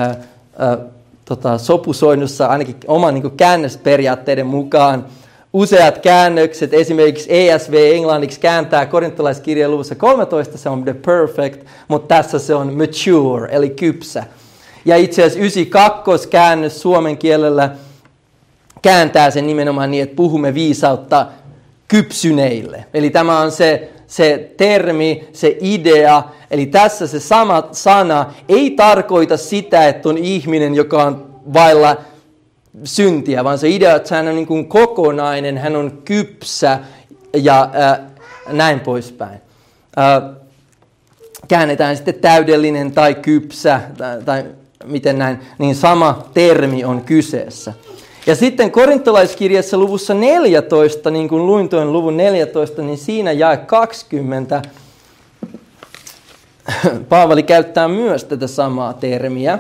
sopusoinnussa ainakin oman niin kuin käännösperiaatteiden mukaan. Useat käännökset, esimerkiksi ESV englanniksi kääntää korintolaiskirjeen luvussa 13, se on the perfect, mutta tässä se on mature, eli kypsä. Ja itse asiassa 92 käännös suomen kielellä kääntää sen nimenomaan niin, että puhumme viisautta kypsyneille. Eli tämä on se termi, se idea, eli tässä se sama sana ei tarkoita sitä, että on ihminen, joka on vailla syntiä, vaan se idea, että hän on niin kuin kokonainen, hän on kypsä ja näin poispäin. Käännetään sitten täydellinen tai kypsä tai miten näin, niin sama termi on kyseessä. Ja sitten korintolaiskirjassa luvussa 14, niin kuin luin tuon luvun 14, niin siinä jae 20, Paavali käyttää myös tätä samaa termiä.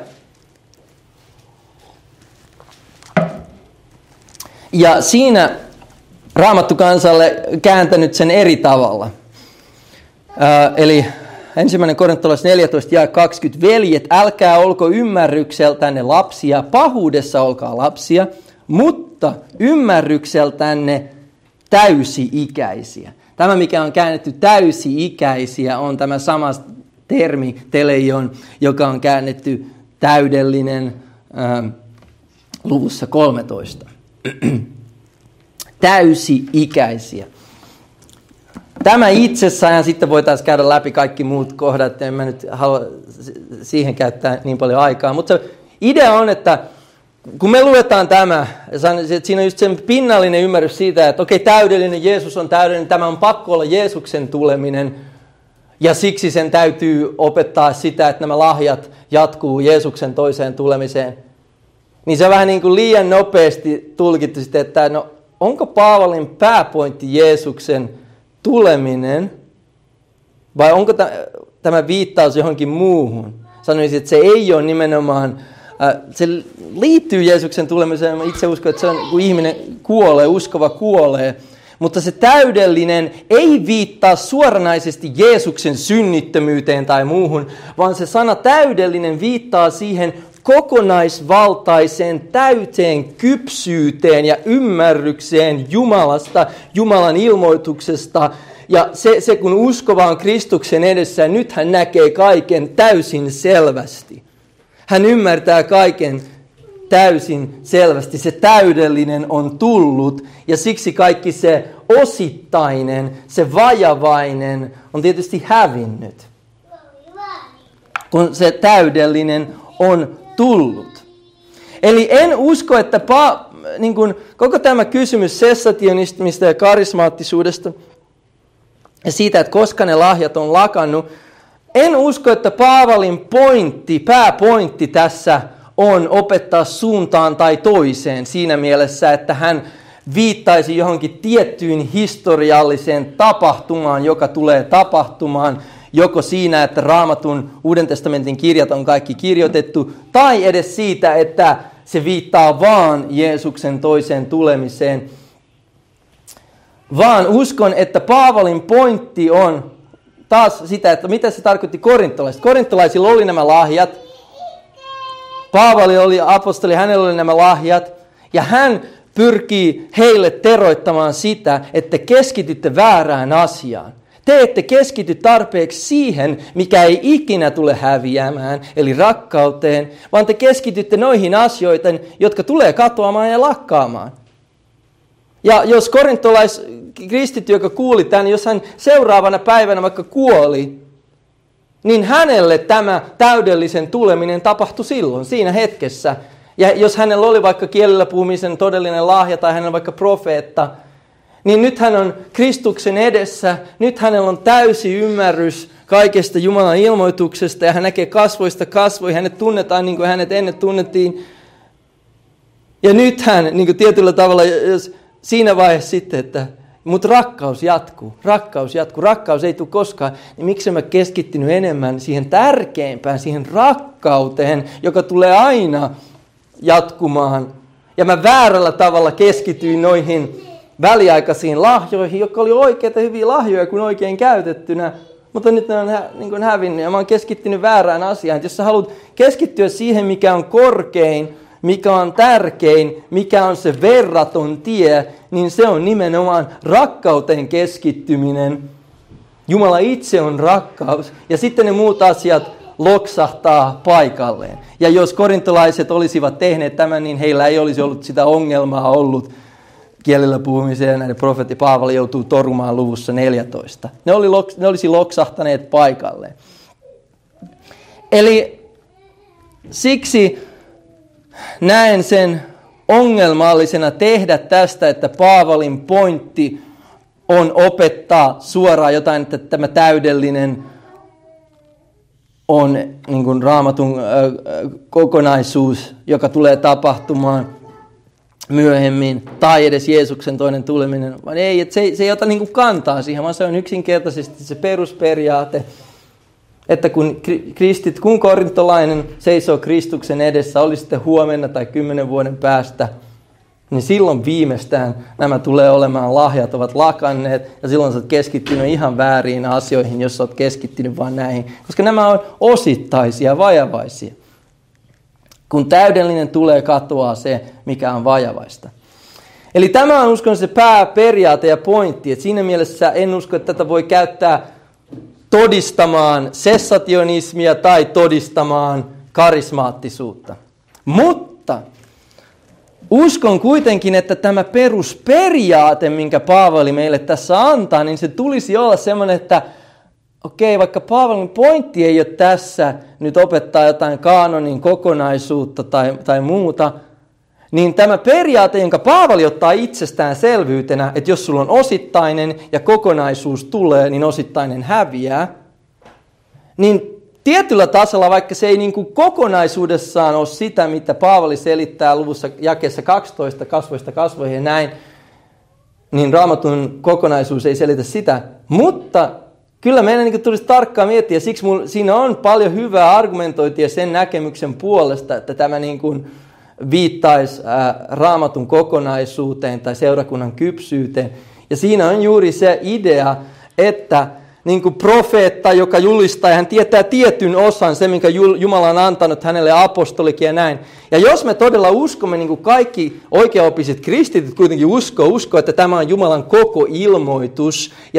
Ja siinä Raamattu kansalle kääntänyt sen eri tavalla. Eli 1. korintolais 14 jae 20, veljet, älkää olko ymmärrykseltänne lapsia, pahuudessa olkaa lapsia, mutta ymmärrykseltänne täysi-ikäisiä. Tämä, mikä on käännetty täysi-ikäisiä, on tämä sama termi, teleion, joka on käännetty täydellinen luvussa 13. Täysi-ikäisiä. Tämä itsessään, sitten voitaisiin käydä läpi kaikki muut kohdat, en mä nyt halua siihen käyttää niin paljon aikaa, mutta idea on, että kun me luetaan tämä, siinä on just sen pinnallinen ymmärrys siitä, että okei, täydellinen Jeesus on täydellinen, tämä on pakko olla Jeesuksen tuleminen, ja siksi sen täytyy opettaa sitä, että nämä lahjat jatkuu Jeesuksen toiseen tulemiseen. Niin se vähän niin kuin liian nopeasti tulkittu sitten, että no, onko Paavalin pääpointti Jeesuksen tuleminen, vai onko tämä viittaus johonkin muuhun? Sanoisin, että se ei ole nimenomaan, se liittyy Jeesuksen tulemiseen. Mä itse uskon, että se on, kun ihminen kuolee, uskova kuolee, mutta se täydellinen ei viittaa suoranaisesti Jeesuksen synnittömyyteen tai muuhun, vaan se sana täydellinen viittaa siihen kokonaisvaltaiseen täyteen kypsyyteen ja ymmärrykseen Jumalasta, Jumalan ilmoituksesta. Ja se kun uskova on Kristuksen edessä, nyt hän näkee kaiken täysin selvästi. Hän ymmärtää kaiken täysin selvästi. Se täydellinen on tullut ja siksi kaikki se osittainen, se vajavainen on tietysti hävinnyt. Kun se täydellinen on tullut. Eli en usko, että niin kuin koko tämä kysymys sessationismista ja karismaattisuudesta ja siitä, että koska ne lahjat on lakannut, en usko, että Paavalin pääpointti tässä on opettaa suuntaan tai toiseen siinä mielessä, että hän viittaisi johonkin tiettyyn historialliseen tapahtumaan, joka tulee tapahtumaan, joko siinä, että Raamatun Uuden testamentin kirjat on kaikki kirjoitettu, tai edes siitä, että se viittaa vaan Jeesuksen toiseen tulemiseen. Vaan uskon, että Paavalin pointti on taas sitä, että mitä se tarkoitti korintolaisilla. Korintolaisilla oli nämä lahjat, Paavali oli apostoli, hänellä oli nämä lahjat, ja hän pyrkii heille teroittamaan sitä, että keskitytte väärään asiaan. Te ette keskity tarpeeksi siihen, mikä ei ikinä tule häviämään, eli rakkauteen, vaan te keskitytte noihin asioihin, jotka tulee katoamaan ja lakkaamaan. Ja jos korintolaiskristityö, joka kuuli tämän, jos hän seuraavana päivänä vaikka kuoli, niin hänelle tämä täydellisen tuleminen tapahtui silloin, siinä hetkessä. Ja jos hänellä oli vaikka kielellä puhumisen todellinen lahja tai hänellä vaikka profeetta, niin nyt hän on Kristuksen edessä, nyt hänellä on täysi ymmärrys kaikesta Jumalan ilmoituksesta ja hän näkee kasvoista kasvoihin, hänet tunnetaan niin kuin hänet ennen tunnettiin. Ja nyt hän niin kuin tietyllä tavalla, jos siinä vaiheessa sitten, että mutta rakkaus jatkuu, rakkaus ei tule koskaan, niin miksi mä keskittynyt enemmän siihen tärkeimpään, siihen rakkauteen, joka tulee aina jatkumaan. Ja mä väärällä tavalla keskityin noihin väliaikaisiin lahjoihin, jotka oli oikeita hyviä lahjoja, kun oikein käytettynä. Mutta nyt ne on niin hävinnyt ja mä oon keskittynyt väärään asiaan. Jos sä haluat keskittyä siihen, mikä on korkein, mikä on tärkein, mikä on se verraton tie, niin se on nimenomaan rakkauteen keskittyminen. Jumala itse on rakkaus ja sitten ne muut asiat loksahtaa paikalleen. Ja jos korintolaiset olisivat tehneet tämän, niin heillä ei olisi ollut sitä ongelmaa ollut kielellä puhumiseen ja näiden profeetti Paavali joutuu torumaan luvussa 14. Ne olisi loksahtaneet paikalleen. Eli siksi näen sen ongelmallisena tehdä tästä, että Paavalin pointti on opettaa suoraan jotain, että tämä täydellinen on niin kuin Raamatun kokonaisuus, joka tulee tapahtumaan myöhemmin, tai edes Jeesuksen toinen tuleminen, vaan ei, että se ei ota niin kuin kantaa siihen, vaan se on yksinkertaisesti se perusperiaate, että kun korintolainen seisoo Kristuksen edessä, oli sitten huomenna tai 10 vuoden päästä, niin silloin viimeistään nämä tulee olemaan lahjat, ovat lakanneet, ja silloin sä oot keskittynyt ihan vääriin asioihin, jos sä oot keskittynyt vain näihin, koska nämä on osittaisia, vajavaisia. Kun täydellinen tulee, katoaa se, mikä on vajavaista. Eli tämä on uskon se pääperiaate ja pointti, että siinä mielessä en usko, että tätä voi käyttää todistamaan sessationismia tai todistamaan karismaattisuutta. Mutta uskon kuitenkin, että tämä perusperiaate, minkä Paavali meille tässä antaa, niin se tulisi olla semmoinen, että okei, vaikka Paavalin pointti ei ole tässä nyt opettaa jotain kaanonin kokonaisuutta tai muuta, niin tämä periaate, jonka Paavali ottaa itsestäänselvyytenä, että jos sulla on osittainen ja kokonaisuus tulee, niin osittainen häviää, niin tietyllä tasolla, vaikka se ei niin kuin kokonaisuudessaan ole sitä, mitä Paavali selittää luvussa jakeessa 12, kasvoista kasvoihin ja näin, niin Raamatun kokonaisuus ei selitä sitä, mutta kyllä meidän niin tulisi tarkkaan miettiä, siksi siinä on paljon hyvää argumentointia sen näkemyksen puolesta, että tämä niin kuin viittaisi Raamatun kokonaisuuteen tai seurakunnan kypsyyteen. Ja siinä on juuri se idea, että niin kuin profeetta, joka julistaa, ja hän tietää tietyn osan, se minkä Jumala on antanut hänelle apostolikin ja näin. Ja jos me todella uskomme, niin kuin kaikki oikeaoppiset kristityt kuitenkin uskoo, että tämä on Jumalan koko ilmoitus, ja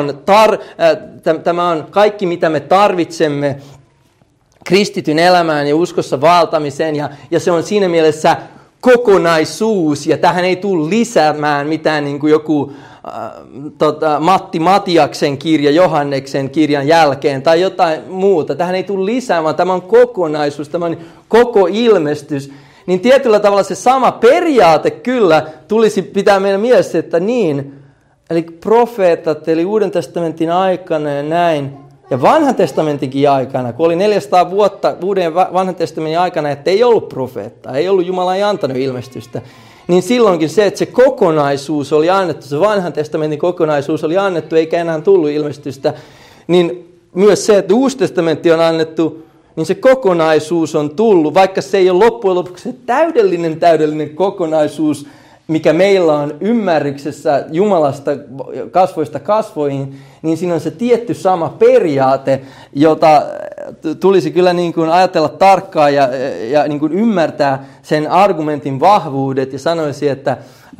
tämä on kaikki, mitä me tarvitsemme kristityn elämään ja uskossa valtamiseen, ja se on siinä mielessä kokonaisuus, ja tähän ei tule lisäämään mitään niin kuin joku Matti Matiaksen kirja Johanneksen kirjan jälkeen tai jotain muuta. Tähän ei tule lisäämään, tämä on kokonaisuus, tämä on koko ilmestys. Niin tietyllä tavalla se sama periaate kyllä tulisi pitää meidän mielessä, että niin, eli profeetat, eli Uuden testamentin aikana ja näin, ja Vanhan testamentinkin aikana, kun oli 400 vuotta Uuden ja Vanhan testamentin aikana, että ei ollut profeettaa, ei ollut, Jumala ei antanut ilmestystä, niin silloinkin se, että se kokonaisuus oli annettu, se Vanhan testamentin kokonaisuus oli annettu, eikä enää tullut ilmestystä, niin myös se, että Uusi testamentti on annettu, niin se kokonaisuus on tullut, vaikka se ei ole loppujen lopuksi se täydellinen kokonaisuus, mikä meillä on ymmärryksessä Jumalasta kasvoista kasvoihin, niin siinä on se tietty sama periaate, jota tulisi kyllä niin kuin ajatella tarkkaan ja niin kuin ymmärtää sen argumentin vahvuudet ja sanoisi, että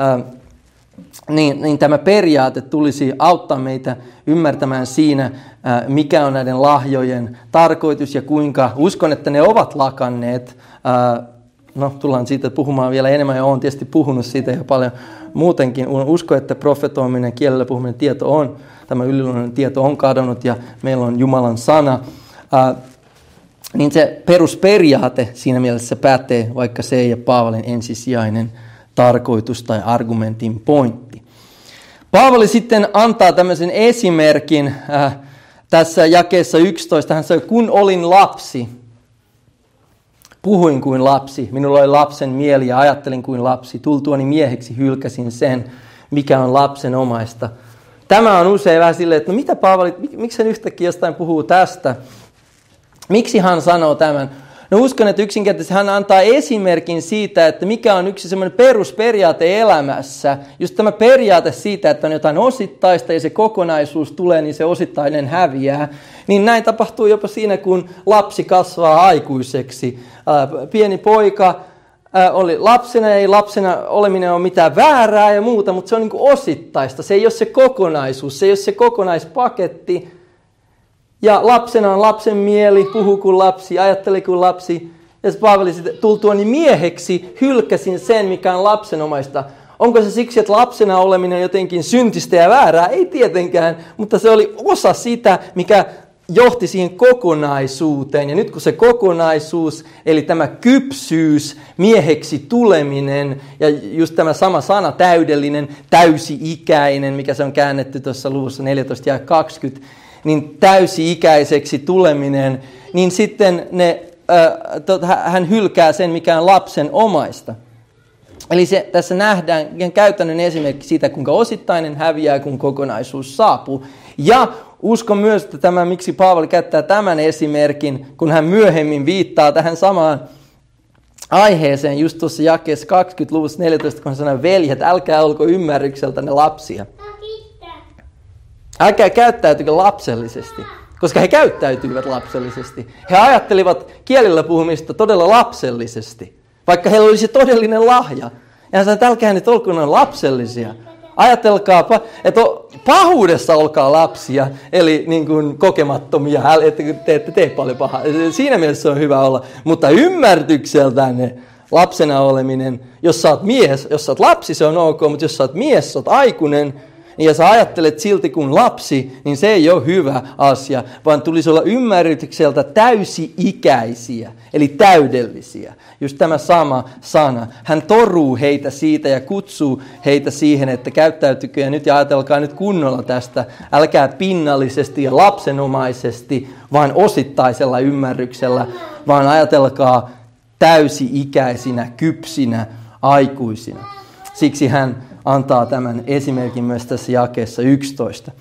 niin tämä periaate tulisi auttaa meitä ymmärtämään siinä, mikä on näiden lahjojen tarkoitus ja kuinka uskon, että ne ovat lakanneet. No, tullaan siitä puhumaan vielä enemmän ja olen tietysti puhunut siitä jo paljon muutenkin. Uskon, että profetoiminen, kielellä puhuminen tieto on, tämä yliluonnollinen tieto on kadonnut ja meillä on Jumalan sana. Niin se perusperiaate siinä mielessä pätee, vaikka se ei ole Paavalin ensisijainen tarkoitus tai argumentin pointti. Paavali sitten antaa tämmöisen esimerkin tässä jakeessa 11. Hän sanoi, kun olin lapsi, puhuin kuin lapsi, minulla oli lapsen mieli ja ajattelin kuin lapsi. Tultuani mieheksi hylkäsin sen, mikä on lapsenomaista. Tämä on usein vähän silleen, että no mitä Paavali, miksi hän yhtäkkiä jostain puhuu tästä? Miksi hän sanoo tämän? No uskon, että yksinkertaisesti hän antaa esimerkin siitä, että mikä on yksi semmoinen perusperiaate elämässä. Just tämä periaate siitä, että on jotain osittaista ja se kokonaisuus tulee, niin se osittainen häviää. Niin näin tapahtuu jopa siinä, kun lapsi kasvaa aikuiseksi. Pieni poika oli lapsena, ei lapsena oleminen ole mitään väärää ja muuta, mutta se on niin kuin osittaista. Se ei ole se kokonaisuus, se ei ole se kokonaispaketti. Ja lapsena on lapsen mieli, puhuu kuin lapsi, ajatteli kuin lapsi. Ja Paavali sitten tultuani mieheksi hylkäsin sen, mikä on lapsenomaista. Onko se siksi, että lapsena oleminen on jotenkin syntistä ja väärää? Ei tietenkään, mutta se oli osa sitä, mikä johti siihen kokonaisuuteen. Ja nyt kun se kokonaisuus, eli tämä kypsyys, mieheksi tuleminen, ja just tämä sama sana, täydellinen, täysi-ikäinen, mikä se on käännetty tuossa luvussa 14 ja 20, niin täysi-ikäiseksi tuleminen, niin sitten hän hylkää sen, mikä on lapsen omaista. Eli tässä nähdään käytännön esimerkki siitä, kuinka osittainen häviää, kun kokonaisuus saapuu. Ja uskon myös, että tämä, miksi Paavali käyttää tämän esimerkin, kun hän myöhemmin viittaa tähän samaan aiheeseen, just tuossa jakeessa 20 luvussa 14, kun hän sanoo, veljet, älkää olko ymmärrykseltänne lapsia. Älkää käyttäytykö lapsellisesti, koska he käyttäytyivät lapsellisesti. He ajattelivat kielillä puhumista todella lapsellisesti, vaikka heillä olisi todellinen lahja. Ja hän sanoi, että älkää nyt olko noin lapsellisia. Ajatelkaapa, että pahuudessa olkaa lapsia, eli niin kuin kokemattomia, että te ette tee paljon pahaa. Siinä mielessä on hyvä olla, mutta ymmärtykseltänne lapsena oleminen, jos sä oot mies, jos sä oot lapsi, se on ok, mutta jos sä oot mies, sä oot aikuinen, ja sä ajattelet silti kuin lapsi, niin se ei ole hyvä asia, vaan tulisi olla ymmärrykseltä täysi-ikäisiä, eli täydellisiä. Just tämä sama sana. Hän toruu heitä siitä ja kutsuu heitä siihen, että käyttäytykö ja nyt ja ajatelkaa nyt kunnolla tästä. Älkää pinnallisesti ja lapsenomaisesti, vaan osittaisella ymmärryksellä, vaan ajatelkaa täysi-ikäisinä, kypsinä, aikuisina. Siksi hän antaa tämän esimerkin myös tässä jakeessa 11.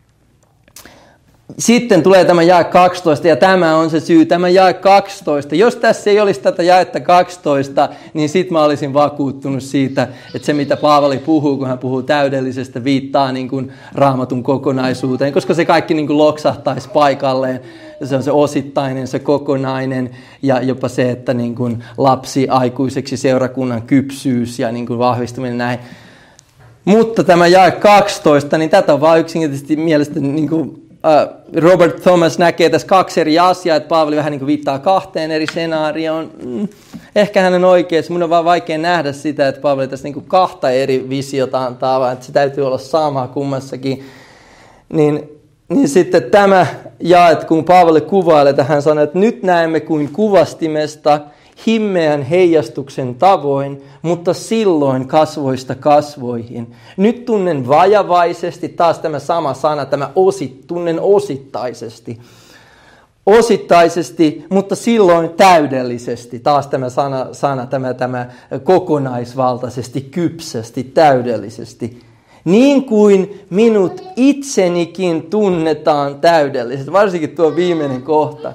Sitten tulee tämä jae 12, ja tämä on se syy, tämä jae 12. Jos tässä ei olisi tätä jaetta 12, niin sitten mä olisin vakuuttunut siitä, että se mitä Paavali puhuu, kun hän puhuu täydellisestä, viittaa niin kuin Raamatun kokonaisuuteen, koska se kaikki niin kuin loksahtaisi paikalleen. Se on se osittainen, se kokonainen ja jopa se, että niin kuin lapsi aikuiseksi seurakunnan kypsyys ja niin kuin vahvistuminen näin. Mutta tämä jae 12, niin tätä on vaan yksinkertaisesti mielestäni niin kuin Robert Thomas näkee tässä kaksi eri asiaa, että Paavali vähän niin kuin viittaa kahteen eri senaarioon. Ehkä hän on oikeassa, mun on vaan vaikea nähdä sitä, että Paavali tässä niin kuin kahta eri visiota antaa, vaan että se täytyy olla sama kummassakin. Niin sitten tämä jae, kun Paavali kuvailee, että hän sanoo, että nyt näemme kuin kuvastimesta himmeän heijastuksen tavoin, mutta silloin kasvoista kasvoihin. Nyt tunnen vajavaisesti, taas tämä sama sana, tunnen osittaisesti. Osittaisesti, mutta silloin täydellisesti. Taas tämä sana tämä kokonaisvaltaisesti, kypsästi, täydellisesti. Niin kuin minut itsenikin tunnetaan täydellisesti. Varsinkin tuo viimeinen kohta.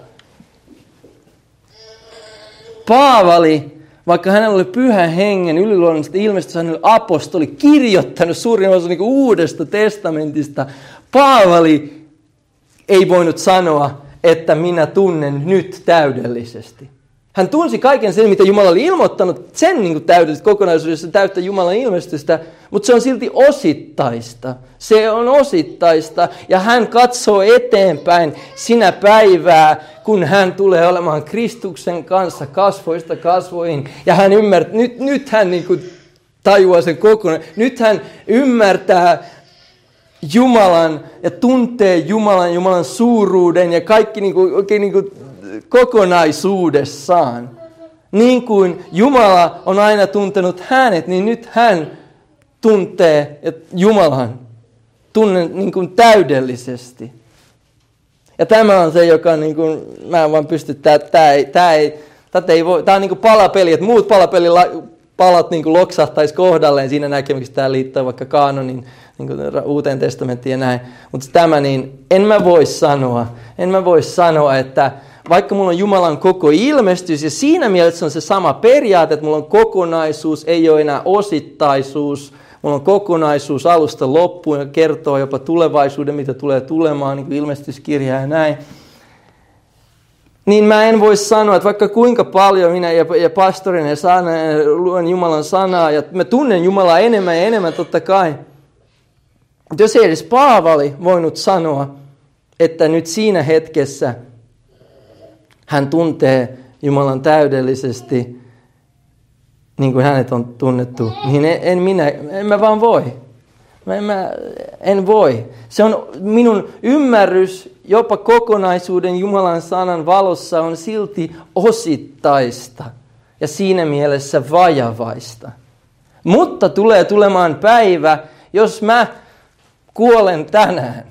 Paavali, vaikka hänellä oli pyhän hengen yliluonnollista ilmestystä, hän oli apostoli, kirjoittanut suurin osa niin kuin Uudesta testamentista. Paavali ei voinut sanoa, että minä tunnen nyt täydellisesti. Hän tunsi kaiken sen, mitä Jumala oli ilmoittanut, sen niin kuin täydellisestä kokonaisuudessa täyttä Jumalan ilmestystä, mutta se on silti osittaista. Se on osittaista ja hän katsoo eteenpäin sinä päivää, kun hän tulee olemaan Kristuksen kanssa kasvoista kasvoihin. Ja hän ymmärtää, nyt hän niin kuin tajuaa sen kokonaan. Nyt hän ymmärtää Jumalan ja tuntee Jumalan suuruuden ja kaikki oikein niin kuin kokonaisuudessaan. Niin kuin Jumala on aina tuntenut hänet, niin nyt hän tuntee Jumalan niin kuin täydellisesti. Ja tämä on se, joka niin kuin, mä en vaan pysty, tämä on niin kuin palapeli, että muut palat niin kuin loksahtaisi kohdalleen siinä näkemyksessä, tämä liittyy vaikka kaanonin niin kuin Uuteen testamenttiin ja näin. Mutta tämä niin, en mä voi sanoa, että vaikka mulla on Jumalan koko ilmestys, ja siinä mielessä on se sama periaate, että mulla on kokonaisuus, ei ole enää osittaisuus, mulla on kokonaisuus alusta loppuun ja kertoo jopa tulevaisuuden, mitä tulee tulemaan, niin kuin ilmestyskirja ja näin. Niin mä en voi sanoa, että vaikka kuinka paljon minä ja pastorina luen Jumalan sanaa, ja mä tunnen Jumalaa enemmän ja enemmän totta kai. Jos ei edes Paavali voinut sanoa, että nyt siinä hetkessä hän tuntee Jumalan täydellisesti, niin kuin hänet on tunnettu, niin en mä vaan voi. En voi. Se on minun ymmärrys jopa kokonaisuuden Jumalan sanan valossa on silti osittaista ja siinä mielessä vajavaista. Mutta tulee tulemaan päivä, jos mä kuolen tänään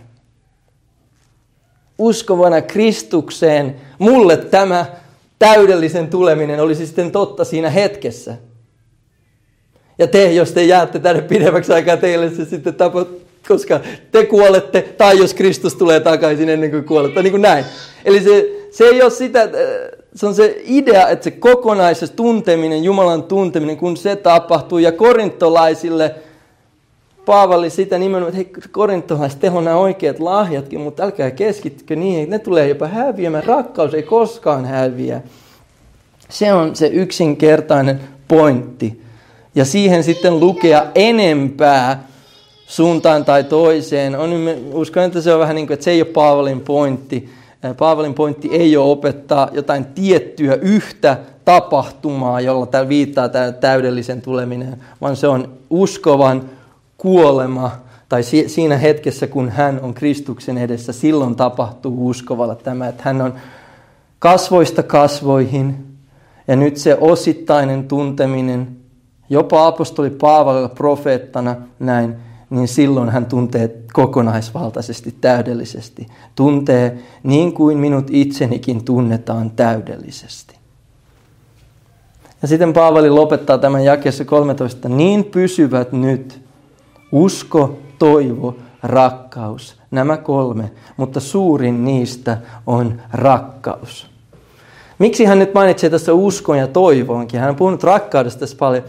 uskovana Kristukseen, mulle tämä täydellisen tuleminen olisi sitten totta siinä hetkessä. Ja te, jos te jäätte tänne pidemmäksi aikaa, teille se sitten tapahtuu, koska te kuolette, tai jos Kristus tulee takaisin ennen kuin kuolette, niin kuin näin. Eli se ei ole sitä, se on se idea, että se kokonaisuus tunteminen, Jumalan tunteminen, kun se tapahtuu, ja korintolaisille Paavali sitä nimenomaan, että hei korintolaiset, teillä on nämä oikeat lahjatkin, mutta älkää keskittykö niihin, ne tulee jopa häviämään, rakkaus ei koskaan häviä. Se on se yksinkertainen pointti. Ja siihen sitten lukea enempää suuntaan tai toiseen. Uskon, että se on vähän niin kuin, että se ei ole Paavalin pointti. Paavalin pointti ei ole opettaa jotain tiettyä yhtä tapahtumaa, jolla tämä viittaa tämä täydellisen tuleminen, vaan se on uskovan kuolema, tai siinä hetkessä, kun hän on Kristuksen edessä, silloin tapahtuu uskovalla tämä, että hän on kasvoista kasvoihin, ja nyt se osittainen tunteminen, jopa apostoli Paavalilla profeettana näin, niin silloin hän tuntee kokonaisvaltaisesti, täydellisesti. Tuntee niin kuin minut itsenikin tunnetaan täydellisesti. Ja sitten Paavali lopettaa tämän jakeessa 13. Niin pysyvät nyt usko, toivo, rakkaus. Nämä 3, mutta suurin niistä on rakkaus. Miksi hän nyt mainitsee tässä uskon ja toivoonkin? Hän on puhunut rakkaudesta tässä paljon.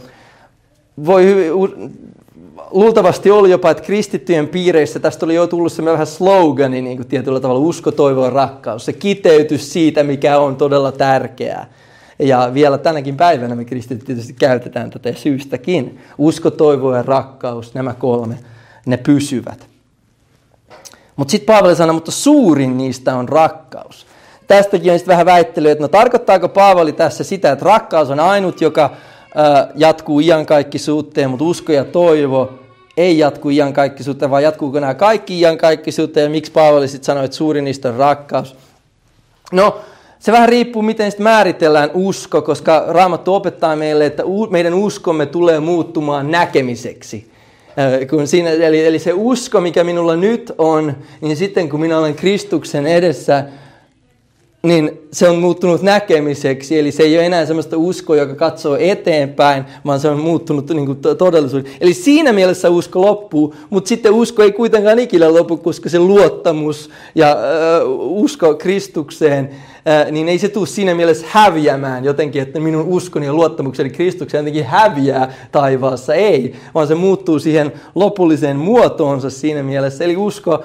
Luultavasti oli jopa, että kristittyjen piireissä tästä oli jo tullut semmoinen vähän slogani, niin kuin tietyllä tavalla usko, toivo ja rakkaus. Se kiteytys siitä, mikä on todella tärkeää. Ja vielä tänäkin päivänä me kristityt tietysti käytetään tätä syystäkin. Usko, toivo ja rakkaus, nämä 3, ne pysyvät. Mutta sitten Paavali sanoo, mutta suurin niistä on rakkaus. Tästäkin on sitten vähän väittelyä, että no tarkoittaako Paavali tässä sitä, että rakkaus on ainut, joka jatkuu iankaikkisuuteen, mutta usko ja toivo ei jatku iankaikkisuuteen, vaan jatkuuko nämä kaikki iankaikkisuuteen, ja miksi Paavali sitten sanoi, että suurin niistä on rakkaus? No, se vähän riippuu, miten sitten määritellään usko, koska Raamattu opettaa meille, että meidän uskomme tulee muuttumaan näkemiseksi. Eli se usko, mikä minulla nyt on, niin sitten kun minä olen Kristuksen edessä, niin se on muuttunut näkemiseksi. Eli se ei ole enää sellaista uskoa, joka katsoo eteenpäin, vaan se on muuttunut niin kuin todellisuuden. Eli siinä mielessä usko loppuu, mutta sitten usko ei kuitenkaan ikinä lopu, koska se luottamus ja usko Kristukseen, niin ei se tule siinä mielessä häviämään jotenkin, että minun uskoni ja luottamukseni Kristukseen jotenkin häviää taivaassa. Ei, vaan se muuttuu siihen lopulliseen muotoonsa siinä mielessä. Eli usko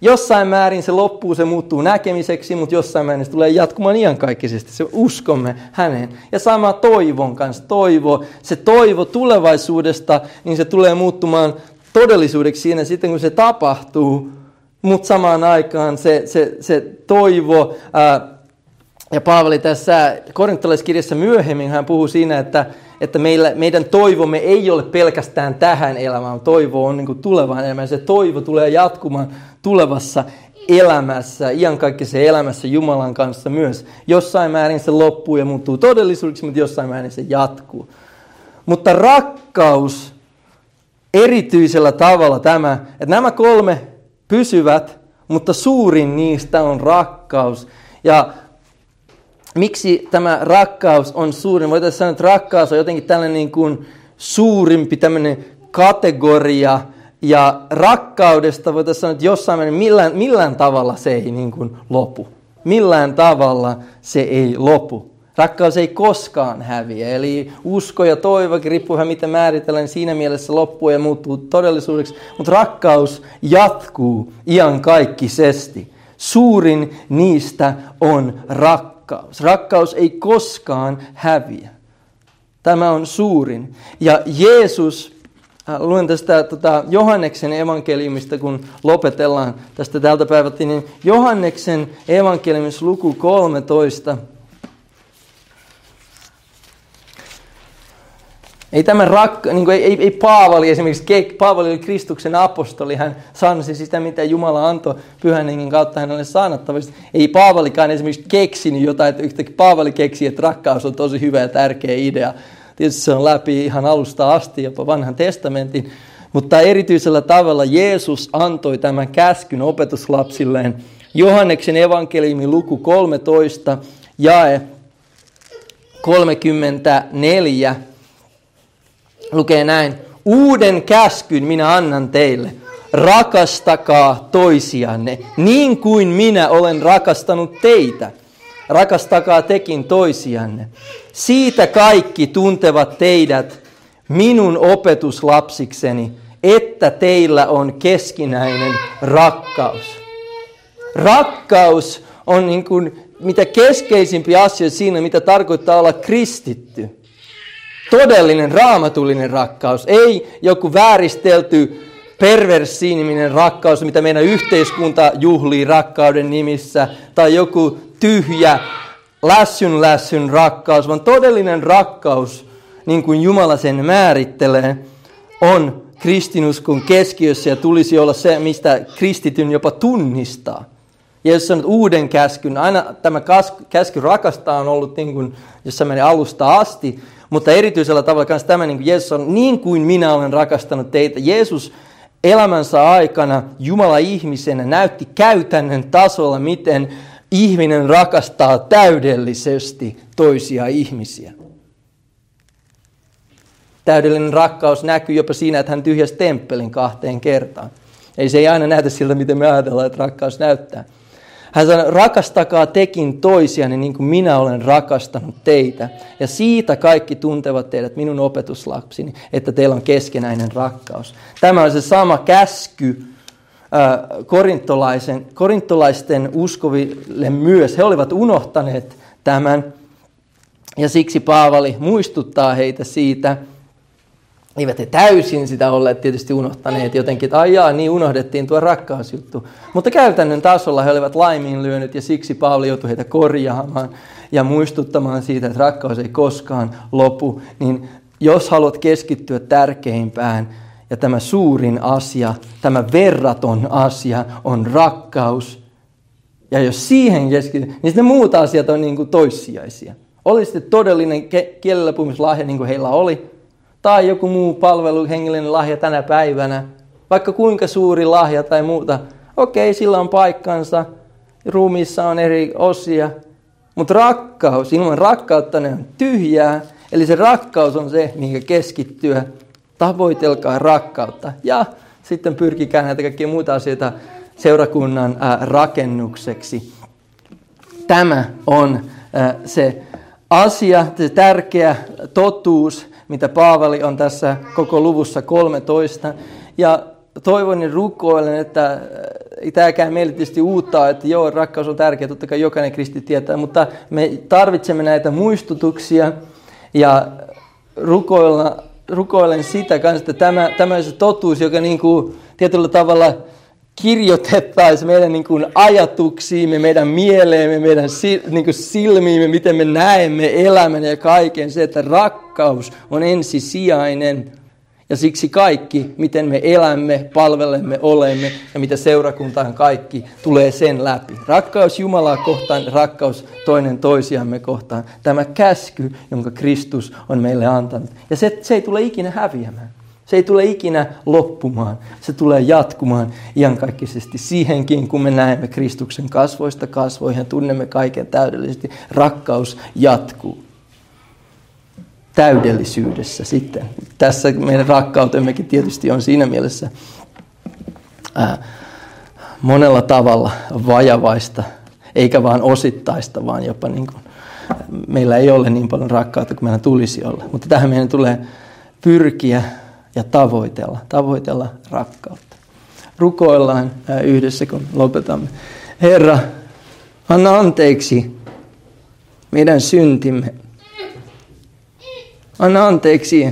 Jossain määrin se loppuu, se muuttuu näkemiseksi, mutta jossain määrin se tulee jatkumaan iankaikkisesti. Se uskomme häneen. Ja sama toivon kanssa. Se toivo tulevaisuudesta, niin se tulee muuttumaan todellisuudeksi siinä sitten, kun se tapahtuu. Mutta samaan aikaan se toivo, ja Paavali tässä korintolaiskirjassa myöhemmin, hän puhuu siinä, että meidän toivomme ei ole pelkästään tähän elämään. Toivo on niin kuin tulevaan elämään. Se toivo tulee jatkumaan tulevassa elämässä, iankaikkisessa elämässä Jumalan kanssa myös. Jossain määrin se loppuu ja muuttuu todellisuudeksi, mutta jossain määrin se jatkuu. Mutta rakkaus erityisellä tavalla että nämä 3 pysyvät, mutta suurin niistä on rakkaus. Ja miksi tämä rakkaus on suurin? Voitaisiin sanoa, että rakkaus on jotenkin tällainen niin kuin suurimpi tämmöinen kategoria. Ja rakkaudesta voitaisiin sanoa, että jossain määrin millään tavalla se ei niin kuin lopu. Millään tavalla se ei lopu. Rakkaus ei koskaan häviä. Eli usko ja toivokin, riippuu vähän miten määritellään, niin siinä mielessä loppuu ja muuttuu todellisuudeksi. Mutta rakkaus jatkuu iankaikkisesti. Suurin niistä on rakkaus. Rakkaus ei koskaan häviä. Tämä on suurin. Ja Jeesus, luen tästä Johanneksen evankeliumista, kun lopetellaan tästä tältä päivältä, niin Johanneksen evankeliumissa luku 13. Ei tämä ei Paavali esimerkiksi, Paavali oli Kristuksen apostoli, hän saansi sitä, mitä Jumala antoi Pyhän Hengen kautta hänelle saanattavasti. Ei Paavalikaan esimerkiksi keksinyt jotain, että yhtäkkiä Paavali keksi, että rakkaus on tosi hyvä ja tärkeä idea. Tietysti se on läpi ihan alusta asti, jopa vanhan testamentin, mutta erityisellä tavalla Jeesus antoi tämän käskyn opetuslapsilleen. Johanneksen evankeliumin luku 13, jae 34. Lukee näin. Uuden käskyn minä annan teille. Rakastakaa toisianne, niin kuin minä olen rakastanut teitä. Rakastakaa tekin toisianne. Siitä kaikki tuntevat teidät minun opetuslapsikseni, että teillä on keskinäinen rakkaus. Rakkaus on niin kuin mitä keskeisimpiä asioita siinä, mitä tarkoittaa olla kristitty. Todellinen raamatullinen rakkaus, ei joku vääristelty perversiiniminen rakkaus, mitä meidän yhteiskunta juhlii rakkauden nimissä, tai joku tyhjä lässyn rakkaus, vaan todellinen rakkaus, niin kuin Jumala sen määrittelee, on kristinuskon keskiössä ja tulisi olla se, mistä kristityn jopa tunnistaa. Jeesus sanoi uuden käskyn. Aina tämä käsky rakastaa on ollut niin kuin, jossa meni alusta asti, mutta erityisellä tavalla myös tämä, niin kuin Jeesus on, niin kuin minä olen rakastanut teitä. Jeesus elämänsä aikana Jumala ihmisenä näytti käytännön tasolla, miten ihminen rakastaa täydellisesti toisia ihmisiä. Täydellinen rakkaus näkyy jopa siinä, että hän tyhjäsi temppelin 2 kertaan. Ei se ei aina näytä siltä, miten me ajatellaan, että rakkaus näyttää. Hän sanoi, rakastakaa tekin toisianne niin kuin minä olen rakastanut teitä. Ja siitä kaikki tuntevat teidät, minun opetuslapsini, että teillä on keskenäinen rakkaus. Tämä on se sama käsky korintolaisten uskoville myös. He olivat unohtaneet tämän ja siksi Paavali muistuttaa heitä siitä. Eivät he täysin sitä olleet tietysti unohtaneet jotenkin, että niin unohdettiin tuo rakkausjuttu. Mutta käytännön tasolla he olivat laiminlyönyt ja siksi Paavali joutui heitä korjaamaan ja muistuttamaan siitä, että rakkaus ei koskaan lopu. Niin jos haluat keskittyä tärkeimpään ja tämä suurin asia, tämä verraton asia on rakkaus. Ja jos siihen keskityt, niin ne muut asiat on niin kuin toissijaisia. Oli sitten todellinen kielellä puhumislahja niin kuin heillä oli. Tai joku muu palvelu, hengellinen lahja tänä päivänä. Vaikka kuinka suuri lahja tai muuta. Okei, sillä on paikkansa. Ruumiissa on eri osia. Mutta rakkaus, ilman rakkautta ne on tyhjää. Eli se rakkaus on se, mihinkä keskittyä. Tavoitelkaa rakkautta. Ja sitten pyrkikää näitä kaikkia muita asioita seurakunnan rakennukseksi. Tämä on se asia, se tärkeä totuus, mitä Paavali on tässä koko luvussa 13. Ja toivon ja rukoilen, tämäkään meille tietysti uutta, että joo, rakkaus on tärkeä, totta kai jokainen kristitty tietää, mutta me tarvitsemme näitä muistutuksia ja rukoilen sitä kanssa, että tämä on se totuus, joka niin kuin tietyllä tavalla kirjoitettaisiin meidän niin kuin ajatuksiimme, meidän mieleemme, meidän niin kuin silmiimme, miten me näemme elämän ja kaiken. Se, että rakkaus on ensisijainen ja siksi kaikki, miten me elämme, palvelemme, olemme ja mitä seurakuntaan kaikki tulee sen läpi. Rakkaus Jumalaa kohtaan, rakkaus toinen toisiamme kohtaan. Tämä käsky, jonka Kristus on meille antanut. Ja se ei tule ikinä häviämään. Se ei tule ikinä loppumaan. Se tulee jatkumaan iankaikkisesti siihenkin, kun me näemme Kristuksen kasvoista kasvoihin ja tunnemme kaiken täydellisesti. Rakkaus jatkuu täydellisyydessä sitten. Tässä meidän rakkautemmekin tietysti on siinä mielessä monella tavalla vajavaista, eikä vaan osittaista, vaan jopa niin kuin, meillä ei ole niin paljon rakkautta kuin meillä tulisi olla. Mutta tähän meidän tulee pyrkiä ja tavoitella rakkautta. Rukoillaan yhdessä, kun lopetamme. Herra, anna anteeksi meidän syntimme. Anna anteeksi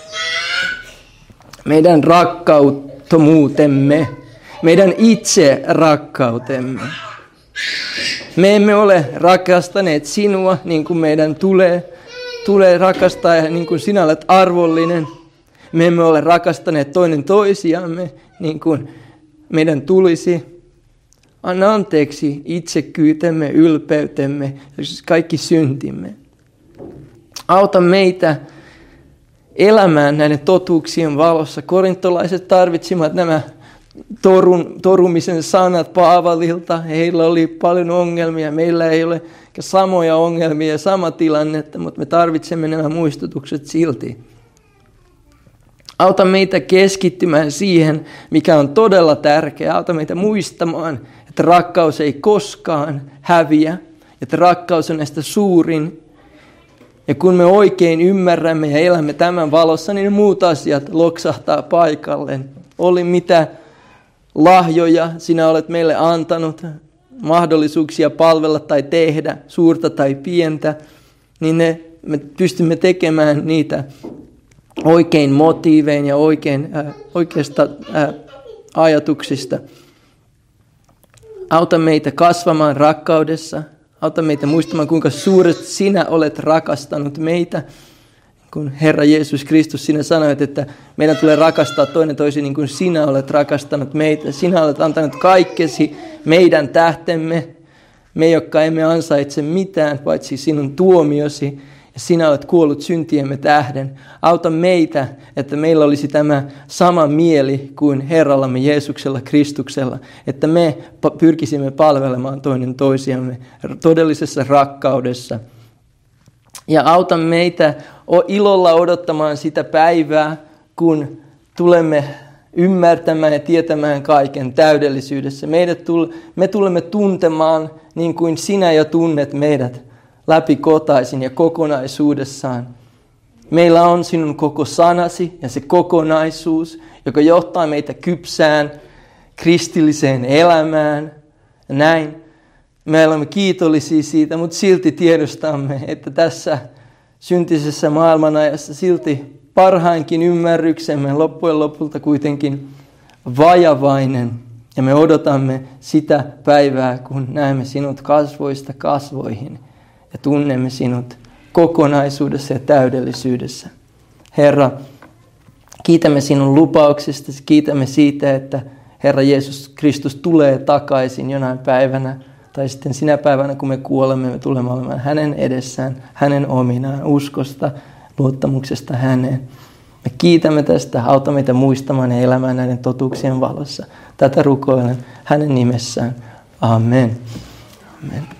meidän rakkauttomuutemme, meidän itse rakkautemme. Me emme ole rakastaneet sinua niin kuin meidän tulee rakastaa ja niin kuin sinä olet arvollinen. Me emme ole rakastaneet toinen toisiamme niin kuin meidän tulisi. Anna anteeksi itsekyytemme, ylpeytemme ja kaikki syntimme. Auta meitä elämään näiden totuuksien valossa. Korintolaiset tarvitsivat nämä torumisen sanat Paavalilta. Heillä oli paljon ongelmia. Meillä ei ole samoja ongelmia ja sama tilannetta, mutta me tarvitsemme nämä muistutukset silti. Auta meitä keskittymään siihen, mikä on todella tärkeää. Auta meitä muistamaan, että rakkaus ei koskaan häviä, että rakkaus on näistä suurin. Ja kun me oikein ymmärrämme ja elämme tämän valossa, niin muut asiat loksahtaa paikalleen. Oli mitä lahjoja sinä olet meille antanut, mahdollisuuksia palvella tai tehdä, suurta tai pientä, niin me pystymme tekemään niitä oikein motiivein ja oikeasta ajatuksista. Auta meitä kasvamaan rakkaudessa. Auta meitä muistamaan, kuinka suuresti sinä olet rakastanut meitä. Kun Herra Jeesus Kristus, sinä sanoit, että meidän tulee rakastaa toinen toisi niin kuin sinä olet rakastanut meitä. Sinä olet antanut kaikkesi meidän tähtemme, me jotka emme ansaitse mitään, paitsi sinun tuomiosi. Ja sinä olet kuollut syntiemme tähden. Auta meitä, että meillä olisi tämä sama mieli kuin Herrallamme Jeesuksella Kristuksella. Että me pyrkisimme palvelemaan toinen toisiamme todellisessa rakkaudessa. Ja auta meitä ilolla odottamaan sitä päivää, kun tulemme ymmärtämään ja tietämään kaiken täydellisyydessä. Me tulemme tuntemaan niin kuin sinä jo tunnet meidät läpikotaisin ja kokonaisuudessaan. Meillä on sinun koko sanasi ja se kokonaisuus, joka johtaa meitä kypsään kristilliseen elämään. Ja näin. Me olemme kiitollisia siitä, mutta silti tiedostamme, että tässä syntisessä maailmanajassa silti parhainkin ymmärryksemme loppujen lopulta kuitenkin vajavainen. Ja me odotamme sitä päivää, kun näemme sinut kasvoista kasvoihin ja tunnemme sinut kokonaisuudessa ja täydellisyydessä. Herra, kiitämme sinun lupauksestasi, kiitämme siitä, että Herra Jeesus Kristus tulee takaisin jonain päivänä, tai sitten sinä päivänä, kun me kuolemme, me tulemme olemaan hänen edessään, hänen ominaan, uskosta, luottamuksesta häneen. Me kiitämme tästä, auta meitä muistamaan ja elämään näiden totuuksien valossa. Tätä rukoilen hänen nimessään. Amen. Amen.